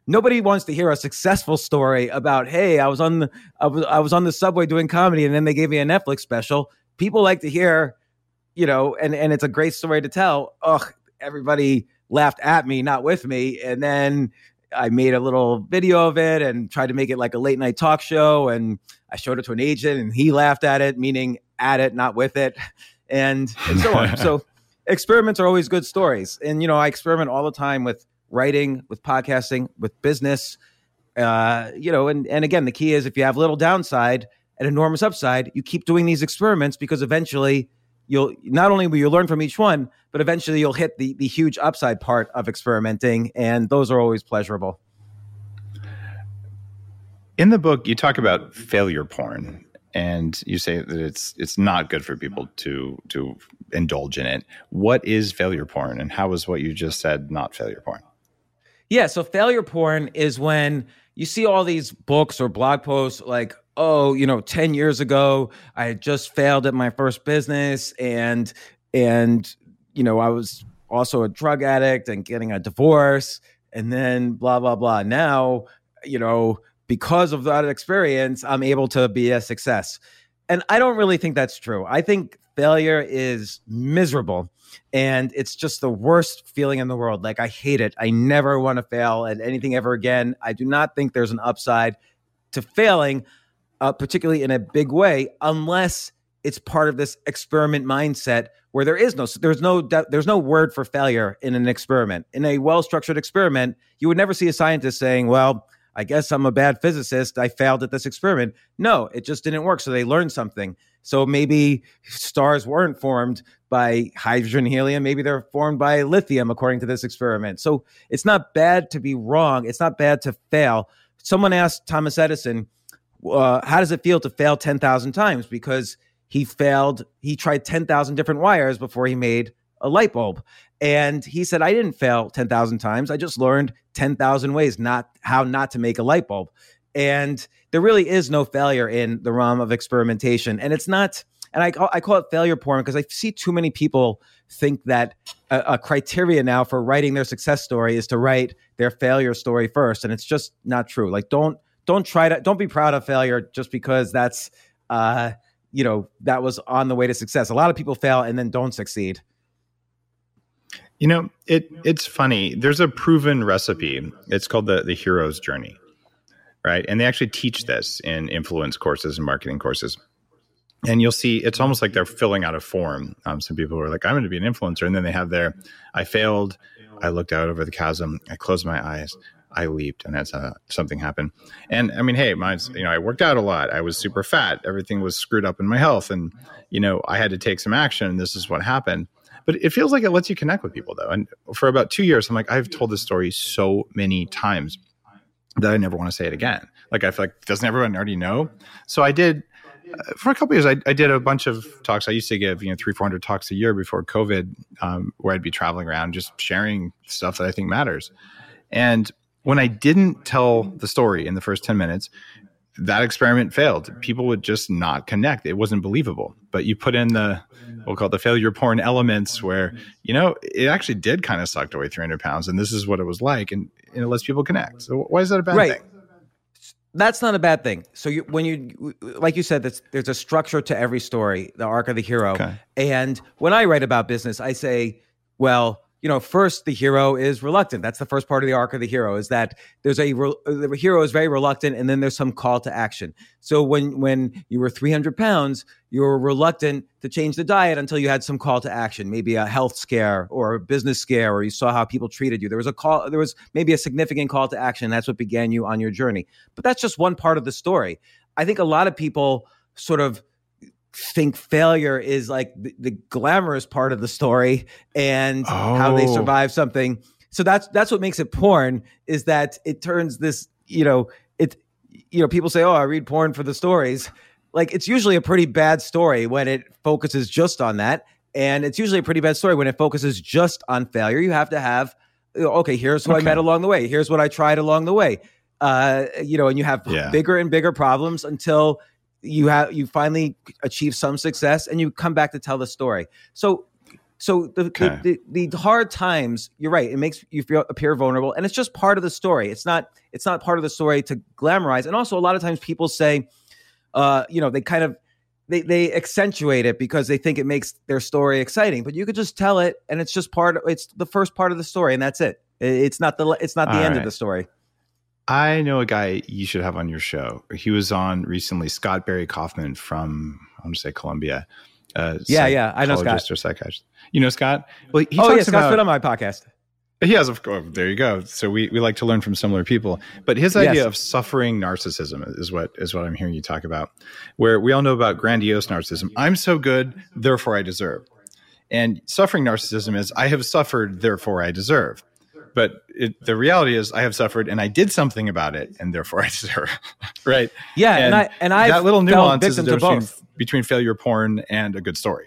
nobody wants to hear a successful story about, hey, I was on the I was I was on the subway doing comedy and then they gave me a Netflix special. People like to hear, you know, and and it's a great story to tell. Ugh, everybody laughed at me, not with me, and then I made a little video of it and tried to make it like a late night talk show, and I showed it to an agent and he laughed at it, meaning at it, not with it, and, and so on. So experiments are always good stories. And, you know, I experiment all the time with writing, with podcasting, with business, uh, you know, and, and again, the key is if you have little downside and enormous upside, you keep doing these experiments because eventually you'll, not only will you learn from each one, but eventually you'll hit the, the huge upside part of experimenting. And those are always pleasurable. In the book, you talk about failure porn. And you say that it's it's not good for people to to indulge in it. What is failure porn, and how is what you just said not failure porn? Yeah, so failure porn is when you see all these books or blog posts like, oh, you know, ten years ago, I had just failed at my first business, and and you know, I was also a drug addict and getting a divorce, and then blah blah blah. Now, you know, because of that experience, I'm able to be a success. And I don't really think that's true. I think failure is miserable and it's just the worst feeling in the world. Like, I hate it. I never want to fail at anything ever again. I do not think there's an upside to failing, uh, particularly in a big way, unless it's part of this experiment mindset where there is no, there's no, there's no word for failure in an experiment. In a well-structured experiment, you would never see a scientist saying, well, I guess I'm a bad physicist. I failed at this experiment. No, it just didn't work. So they learned something. So maybe stars weren't formed by hydrogen, helium. Maybe they're formed by lithium, according to this experiment. So it's not bad to be wrong. It's not bad to fail. Someone asked Thomas Edison, uh, how does it feel to fail ten thousand times? Because he failed. He tried ten thousand different wires before he made a light bulb. And he said, I didn't fail ten thousand times. I just learned ten thousand ways not how not to make a light bulb. And there really is no failure in the realm of experimentation. And it's not, and I, I call it failure porn because I see too many people think that a, a criteria now for writing their success story is to write their failure story first. And it's just not true. Like, don't, don't try to, don't be proud of failure just because that's, uh, you know, that was on the way to success. A lot of people fail and then don't succeed. You know, it it's funny. There's a proven recipe. It's called the, the hero's journey, right? And they actually teach this in influence courses and marketing courses. And you'll see, it's almost like they're filling out a form. Um, some people are like, I'm going to be an influencer. And then they have their, I failed. I looked out over the chasm. I closed my eyes. I leaped. And that's uh, something happened. And I mean, hey, mine's, you know, I worked out a lot. I was super fat. Everything was screwed up in my health. And, you know, I had to take some action. And this is what happened. But it feels like it lets you connect with people, though. And for about two years, I'm like, I've told this story so many times that I never want to say it again. Like, I feel like, doesn't everyone already know? So I did, uh, for a couple of years, I, I did a bunch of talks. I used to give, you know, three, four hundred talks a year before COVID, um, where I'd be traveling around just sharing stuff that I think matters. And when I didn't tell the story in the first ten minutes, that experiment failed. People would just not connect. It wasn't believable. But you put in the, we'll call it the failure porn elements where, you know, it actually did kind of suck away three hundred pounds. And this is what it was like. And, and it lets people connect. So why is that a bad right. thing? That's not a bad thing. So you, when you, like you said, that's, there's a structure to every story, the arc of the hero. Okay. And when I write about business, I say, well, you know, first the hero is reluctant. That's the first part of the arc of the hero, is that there's a re- the hero is very reluctant, and then there's some call to action. So when when you were three hundred pounds, you were reluctant to change the diet until you had some call to action, maybe a health scare or a business scare, or you saw how people treated you. There was a call, there was maybe a significant call to action. That's what began you on your journey. But that's just one part of the story. I think a lot of people sort of think failure is like the, the glamorous part of the story and oh. how they survive something. So that's that's what makes it porn, is that it turns this, you know, it, you know, people say, oh, I read porn for the stories. Like, it's usually a pretty bad story when it focuses just on that. And it's usually a pretty bad story when it focuses just on failure. You have to have, okay, here's who okay. I met along the way. Here's what I tried along the way. Uh, you know, and you have yeah. bigger and bigger problems until you have you finally achieve some success and you come back to tell the story. So So the, Okay. the, the the hard times, you're right, it makes you feel appear vulnerable, and it's just part of the story. It's not it's not part of the story to glamorize. And also, a lot of times people say, uh, you know, they kind of they they accentuate it because they think it makes their story exciting. But you could just tell it, and it's just part of it's the first part of the story, and that's it. It's not the it's not the All end right. of the story. I know a guy you should have on your show. He was on recently, Scott Barry Kaufman from, I want to say Columbia. Uh, Yeah, yeah, I know psychologist Scott. Or psychiatrist. You know Scott? Well, he oh talks yeah, Scott's about, been on my podcast. He has, of course. There you go. So we, we like to learn from similar people. But his idea Yes. of suffering narcissism is what is what I'm hearing you talk about, where we all know about grandiose narcissism. I'm so good, therefore I deserve. And suffering narcissism is I have suffered, therefore I deserve. But it, the reality is I have suffered and I did something about it, and therefore I deserve. Right? Yeah, and, I and I that little nuance is the victim to difference both. between, between failure porn and a good story.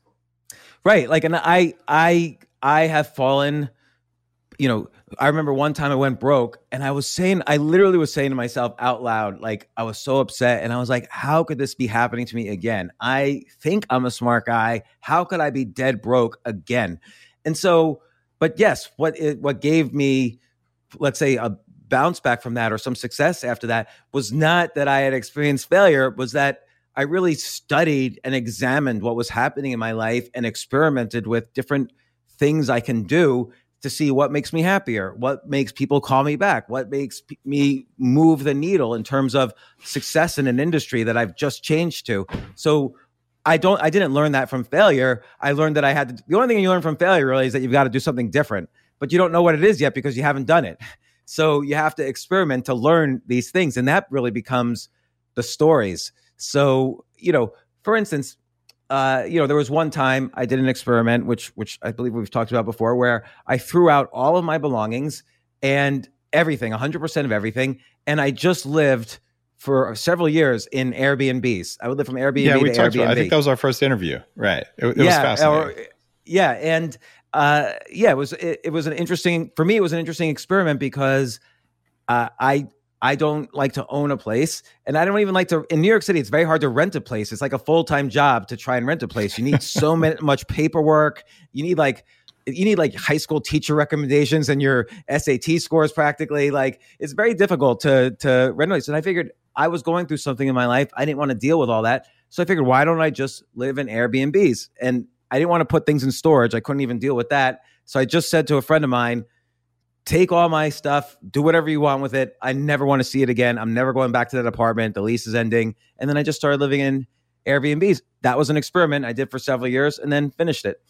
Right. Like, and I, I, I have fallen, you know, I remember one time I went broke and I was saying, I literally was saying to myself out loud, like, I was so upset. And I was like, how could this be happening to me again? I think I'm a smart guy. How could I be dead broke again? And so, but yes, what it, what gave me, let's say, a bounce back from that or some success after that was not that I had experienced failure, was that I really studied and examined what was happening in my life and experimented with different things I can do to see what makes me happier, what makes people call me back, what makes p- me move the needle in terms of success in an industry that I've just changed to. So I don't, I didn't learn that from failure. I learned that I had to, the only thing you learn from failure really is that you've got to do something different, but you don't know what it is yet because you haven't done it. So you have to experiment to learn these things. And that really becomes the stories. So, you know, for instance, uh, you know, there was one time I did an experiment, which which I believe we've talked about before, where I threw out all of my belongings and everything, one hundred percent of everything. And I just lived for several years in Airbnbs. I would live from Airbnb Yeah, we to talked Airbnb. about, I think that was our first interview. Right. It, it was yeah, fascinating. or- yeah. And uh, yeah, it was, it, it was an interesting, for me, it was an interesting experiment because uh, I, I don't like to own a place, and I don't even like to, in New York City, it's very hard to rent a place. It's like a full-time job to try and rent a place. You need so many, much paperwork. You need like, you need like high school teacher recommendations and your S A T scores practically. Like, it's very difficult to, to rent a place. And I figured I was going through something in my life. I didn't want to deal with all that. So I figured, why don't I just live in Airbnbs? And I didn't want to put things in storage. I couldn't even deal with that. So I just said to a friend of mine, take all my stuff, do whatever you want with it. I never want to see it again. I'm never going back to that apartment. The lease is ending. And then I just started living in Airbnbs. That was an experiment I did for several years and then finished it.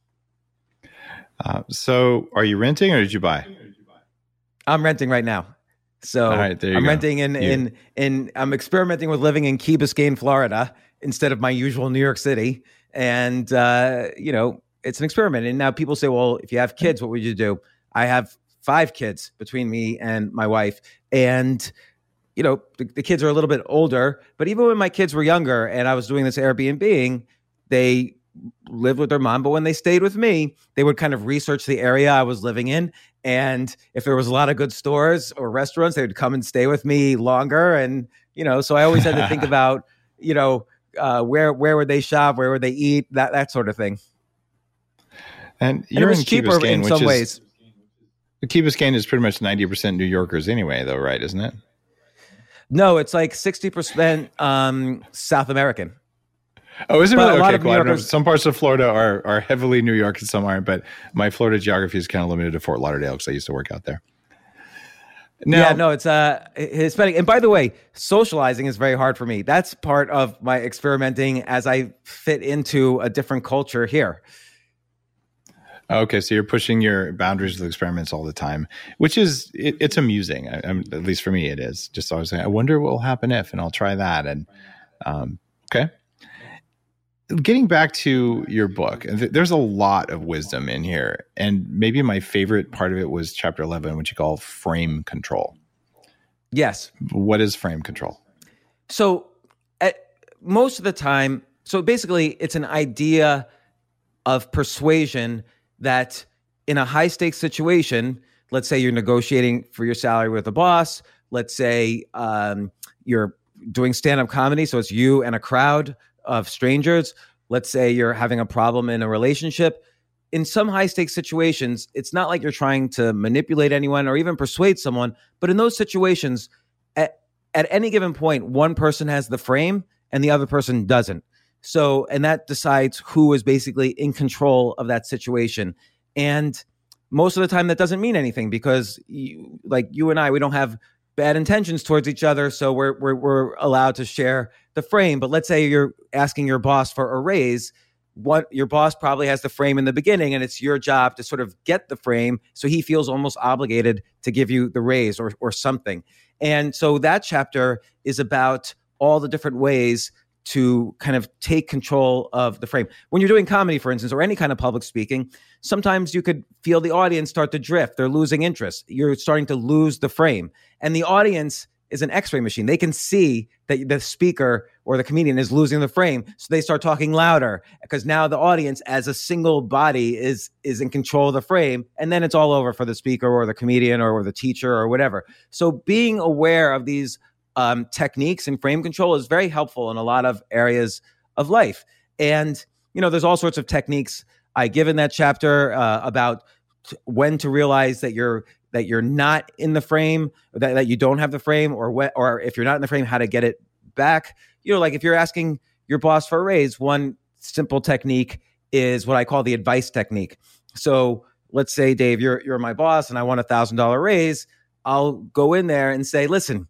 Uh, so are you renting or did you buy? I'm renting right now. So All right, there you I'm go. renting in, You- in, in, I'm experimenting with living in Key Biscayne, Florida, instead of my usual New York City. And, uh, you know, it's an experiment. And now people say, well, if you have kids, what would you do? I have five kids between me and my wife. And, you know, the, the kids are a little bit older, but even when my kids were younger and I was doing this Airbnb, they lived with their mom. But when they stayed with me, they would kind of research the area I was living in. And if there was a lot of good stores or restaurants, they would come and stay with me longer. And, you know, so I always had to think about, you know, uh, where, where would they shop? Where would they eat? That, that sort of thing. And And you're it was in Key cheaper Biscayne, in which some is, ways. Key Biscayne is pretty much ninety percent New Yorkers anyway, though, right? Isn't it? No, it's like sixty percent um, South American. Oh, is it But really? a lot Okay, of cool. New I don't know. Yorkers- Some parts of Florida are, are heavily New York and some aren't, but my Florida geography is kind of limited to Fort Lauderdale because I used to work out there. Now, yeah, no, it's uh, Hispanic. And by the way, socializing is very hard for me. That's part of my experimenting as I fit into a different culture here. Okay, so you're pushing your boundaries with experiments all the time, which is it, it's amusing. I, I'm, at least for me, it is. Just always saying, I wonder what will happen if, and I'll try that. And um, okay, getting back to your book, th- there's a lot of wisdom in here, and maybe my favorite part of it was chapter eleven, which you call frame control. Yes. What is frame control? So at most of the time, so basically it's an idea of persuasion that in a high stakes situation, let's say you're negotiating for your salary with a boss, let's say um, you're doing stand-up comedy, so it's you and a crowd of strangers, let's say you're having a problem in a relationship, in some high stakes situations, it's not like you're trying to manipulate anyone or even persuade someone. But in those situations, at, at any given point, one person has the frame and the other person doesn't. So, and that decides who is basically in control of that situation. And most of the time that doesn't mean anything because you, like you and I, we don't have bad intentions towards each other. So we're, we're, we're allowed to share the frame. But let's say you're asking your boss for a raise. What your boss probably has the frame in the beginning, and it's your job to sort of get the frame so he feels almost obligated to give you the raise or or something. And so that chapter is about all the different ways to kind of take control of the frame. When you're doing comedy, for instance, or any kind of public speaking, sometimes you could feel the audience start to drift. They're losing interest. You're starting to lose the frame. And the audience is an X-ray machine. They can see that the speaker or the comedian is losing the frame. So they start talking louder because now the audience as a single body is, is in control of the frame. And then it's all over for the speaker or the comedian or, or the teacher or whatever. So being aware of these um, techniques and frame control is very helpful in a lot of areas of life. And, you know, there's all sorts of techniques I give in that chapter uh, about t- when to realize that you're that you're not in the frame, that, that you don't have the frame, or what, or if you're not in the frame, how to get it back. You know, like if you're asking your boss for a raise, one simple technique is what I call the advice technique. So let's say, Dave, you're you're my boss and I want a thousand dollar raise. I'll go in there and say, listen,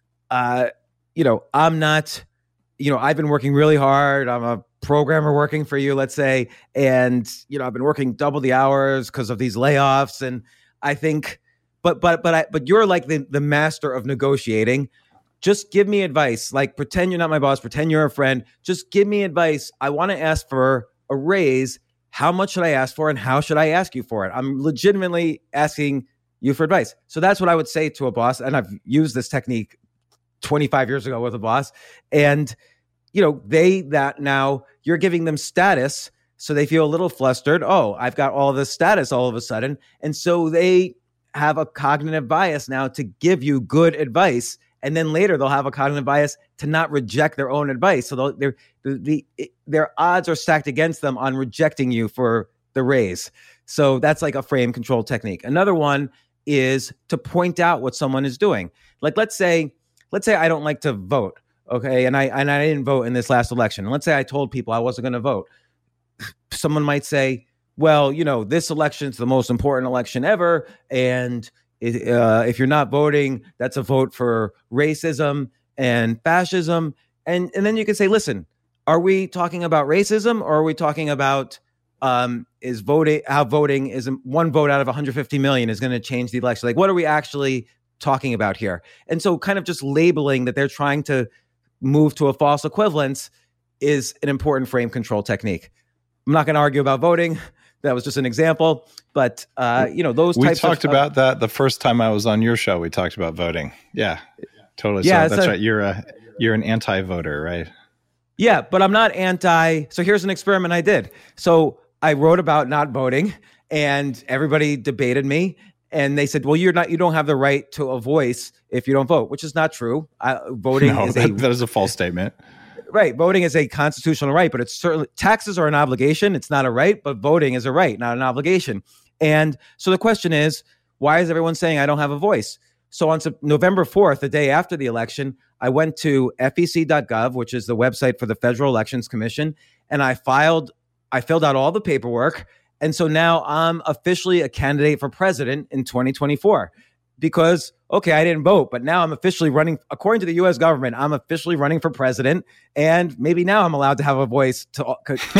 uh, you know, I'm not, you know, I've been working really hard. I'm a programmer working for you, let's say, and you know, I've been working double the hours because of these layoffs, and I think. But but but I, but you're like the, the master of negotiating. Just give me advice. Like pretend you're not my boss. Pretend you're a friend. Just give me advice. I want to ask for a raise. How much should I ask for, and how should I ask you for it? I'm legitimately asking you for advice. So that's what I would say to a boss. And I've used this technique twenty-five years ago with a boss. And you know they that now you're giving them status, so they feel a little flustered. Oh, I've got all this status all of a sudden, and so they have a cognitive bias now to give you good advice. And then later they'll have a cognitive bias to not reject their own advice. So they're, the, the, their odds are stacked against them on rejecting you for the raise. So that's like a frame control technique. Another one is to point out what someone is doing. Like, let's say, let's say I don't like to vote. Okay. And I, and I didn't vote in this last election. And let's say I told people I wasn't going to vote. Someone might say, well, you know, this election's the most important election ever. And it, uh, if you're not voting, that's a vote for racism and fascism. And, and then you can say, listen, are we talking about racism, or are we talking about um, is voting, how voting is one vote out of one hundred fifty million is going to change the election? Like, what are we actually talking about here? And so kind of just labeling that they're trying to move to a false equivalence is an important frame control technique. I'm not going to argue about voting. That was just an example, but uh, you know, those we types talked of, about that the first time I was on your show. We talked about voting. Yeah, totally. Yeah, so that's a, right. You're a you're an anti-voter, right? Yeah, but I'm not anti. So here's an experiment I did. So I wrote about not voting, and everybody debated me, and they said, "Well, you're not. You don't have the right to a voice if you don't vote," which is not true. I, voting no, is that, a that is a false statement. Right. Voting is a constitutional right, but it's certainly taxes are an obligation. It's not a right, but voting is a right, not an obligation. And so the question is, why is everyone saying I don't have a voice? So on November fourth, the day after the election, I went to F E C dot gov, which is the website for the Federal Elections Commission, and I filed, I filled out all the paperwork. And so now I'm officially a candidate for president in twenty twenty-four. Because, okay, I didn't vote, but now I'm officially running, according to the U S government, I'm officially running for president. And maybe now I'm allowed to have a voice to,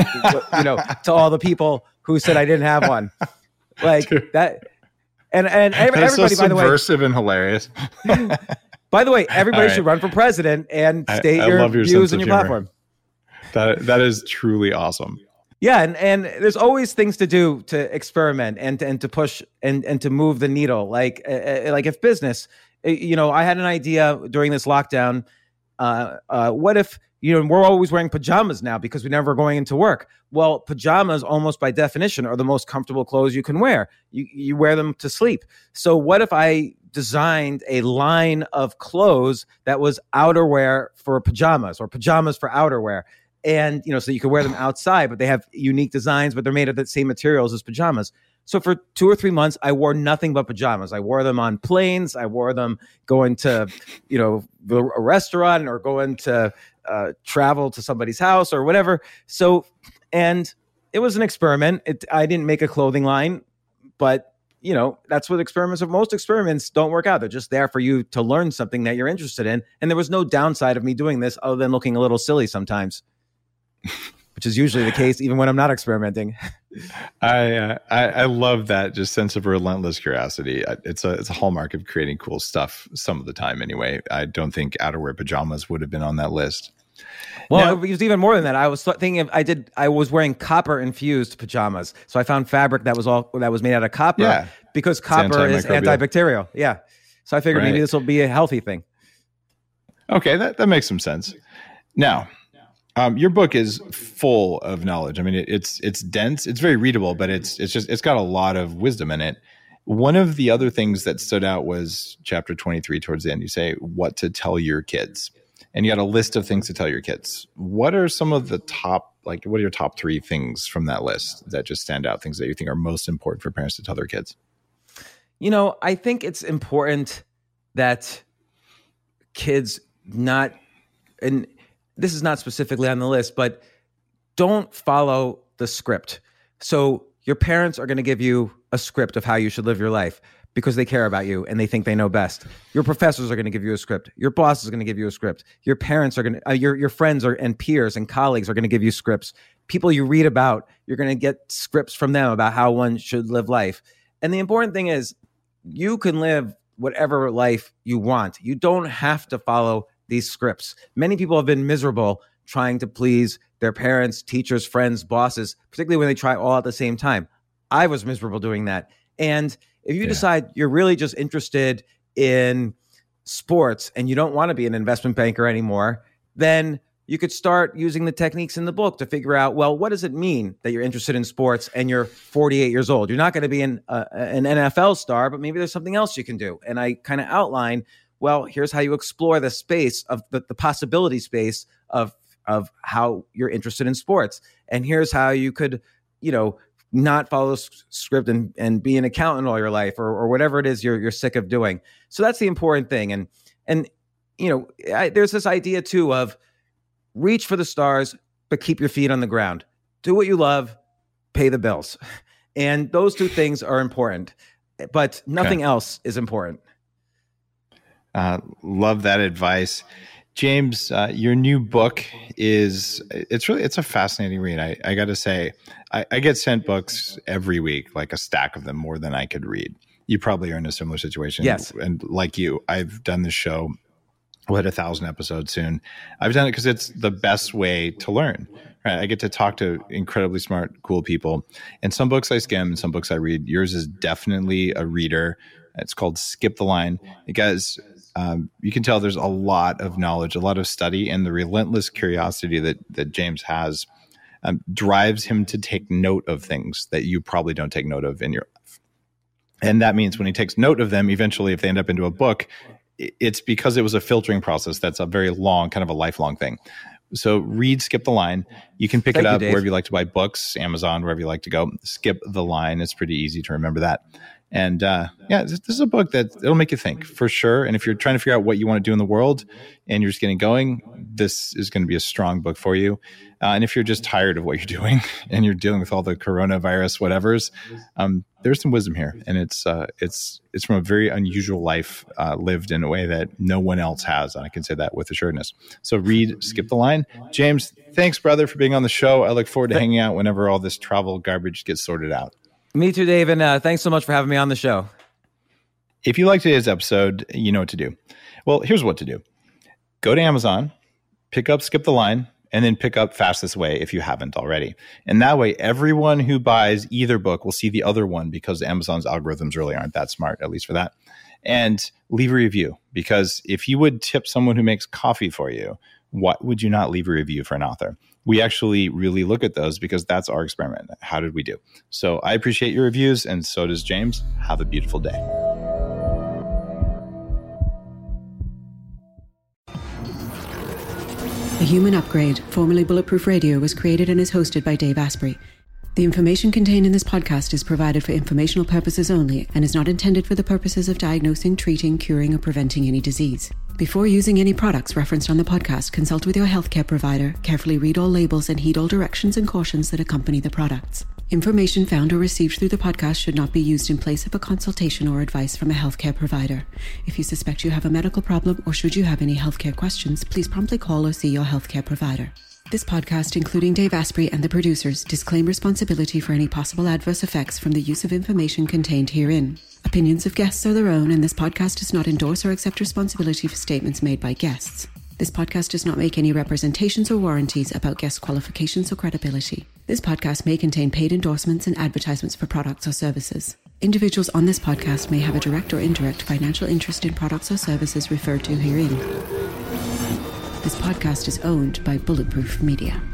you know, to all the people who said I didn't have one. Like Dude. that. And, and every, everybody, so by the way, subversive and hilarious. By the way, everybody right. should run for president and state I, I your, your views and your humor. platform. That That is truly awesome. Yeah, and, and there's always things to do to experiment and to, and to push and, and to move the needle. Like uh, like if business, you know, I had an idea during this lockdown. Uh, uh, what if, you know, we're always wearing pajamas now because we're never going into work. Well, pajamas almost by definition are the most comfortable clothes you can wear. You you wear them to sleep. So what if I designed a line of clothes that was outerwear for pajamas or pajamas for outerwear? And, you know, so you can wear them outside, but they have unique designs, but they're made of the same materials as pajamas. So for two or three months, I wore nothing but pajamas. I wore them on planes. I wore them going to, you know, a restaurant or going to uh, travel to somebody's house or whatever. So, and it was an experiment. It, I didn't make a clothing line, but, you know, that's what experiments are. Most experiments don't work out. They're just there for you to learn something that you're interested in. And there was no downside of me doing this other than looking a little silly sometimes, which is usually the case even when I'm not experimenting. I, uh, I I love that just sense of relentless curiosity. It's a it's a hallmark of creating cool stuff some of the time anyway. I don't think outerwear pajamas would have been on that list. Well, Now, it was even more than that. I was thinking of, I did, I was wearing copper infused pajamas. So I found fabric that was all, that was made out of copper Yeah. because copper is antimicrobial. antibacterial. Yeah. So I figured Right. maybe this will be a healthy thing. Okay, that, that makes some sense. Now, um, your book is full of knowledge. I mean, it, it's it's dense. It's very readable, but it's it's just it's got a lot of wisdom in it. One of the other things that stood out was chapter twenty-three. Towards the end, you say what to tell your kids, and you got a list of things to tell your kids. What are some of the top, like, what are your top three things from that list that just stand out? Things that you think are most important for parents to tell their kids? You know, I think it's important that kids not, and this is not specifically on the list, but don't follow the script. So your parents are going to give you a script of how you should live your life because they care about you and they think they know best. Your professors are going to give you a script. Your boss is going to give you a script. Your parents are going to, uh, your your friends are, and peers and colleagues are going to give you scripts. People you read about, you're going to get scripts from them about how one should live life. And the important thing is you can live whatever life you want. You don't have to follow these scripts. Many people have been miserable trying to please their parents, teachers, friends, bosses, particularly when they try all at the same time. I was miserable doing that. And if you Yeah. decide you're really just interested in sports and you don't want to be an investment banker anymore, then you could start using the techniques in the book to figure out, well, what does it mean that you're interested in sports and you're forty-eight years old? You're not going to be an, uh, an N F L star, but maybe there's something else you can do. And I kind of outline, well, here's how you explore the space of the, the possibility space of of how you're interested in sports. And here's how you could, you know, not follow the script and, and be an accountant all your life or, or whatever it is you're you're sick of doing. So that's the important thing. And, and you know, I, there's this idea too of reach for the stars, but keep your feet on the ground. Do what you love, pay the bills. And those two things are important, but nothing Okay. else is important. Uh, love that advice. James, uh, your new book is, it's really, it's a fascinating read. I, I got to say, I, I get sent books every week, like a stack of them, more than I could read. You probably are in a similar situation. Yes. And like you, I've done this show. We'll hit a thousand episodes soon. I've done it because it's the best way to learn. Right? I get to talk to incredibly smart, cool people. And some books I skim and some books I read. Yours is definitely a reader. It's called Skip the Line. You guys, um, you can tell there's a lot of knowledge, a lot of study, and the relentless curiosity that that James has um, drives him to take note of things that you probably don't take note of in your life. And that means when he takes note of them, eventually, if they end up into a book, it's because it was a filtering process that's a very long, kind of a lifelong thing. So read Skip the Line. You can pick Thank it you, up Dave. wherever you like to buy books, Amazon, wherever you like to go. Skip the Line. It's pretty easy to remember that. And uh, yeah, this, this is a book that it'll make you think for sure. And if you're trying to figure out what you want to do in the world and you're just getting going, this is going to be a strong book for you. Uh, and if you're just tired of what you're doing and you're dealing with all the coronavirus whatevers, um, there's some wisdom here. And it's uh, it's it's from a very unusual life uh, lived in a way that no one else has. And I can say that with assuredness. So read Skip the Line. James, thanks, brother, for being on the show. I look forward to hanging out whenever all this travel garbage gets sorted out. Me too, Dave. And uh, thanks so much for having me on the show. If you liked today's episode, you know what to do. Well, here's what to do. Go to Amazon, pick up Skip the Line, and then pick up Fast This Way if you haven't already. And that way, everyone who buys either book will see the other one because Amazon's algorithms really aren't that smart, at least for that. And leave a review, because if you would tip someone who makes coffee for you, what would you not leave a review for an author? We actually really look at those because that's our experiment. How did we do? So I appreciate your reviews, and so does James. Have a beautiful day. Human Upgrade, formerly Bulletproof Radio, was created and is hosted by Dave Asprey. The information contained in this podcast is provided for informational purposes only and is not intended for the purposes of diagnosing, treating, curing, or preventing any disease. Before using any products referenced on the podcast, consult with your healthcare provider, carefully read all labels, and heed all directions and cautions that accompany the products. Information found or received through the podcast should not be used in place of a consultation or advice from a healthcare provider. If you suspect you have a medical problem or should you have any healthcare questions, please promptly call or see your healthcare provider. This podcast, including Dave Asprey and the producers, disclaim responsibility for any possible adverse effects from the use of information contained herein. Opinions of guests are their own, and this podcast does not endorse or accept responsibility for statements made by guests. This podcast does not make any representations or warranties about guest qualifications or credibility. This podcast may contain paid endorsements and advertisements for products or services. Individuals on this podcast may have a direct or indirect financial interest in products or services referred to herein. This podcast is owned by Bulletproof Media.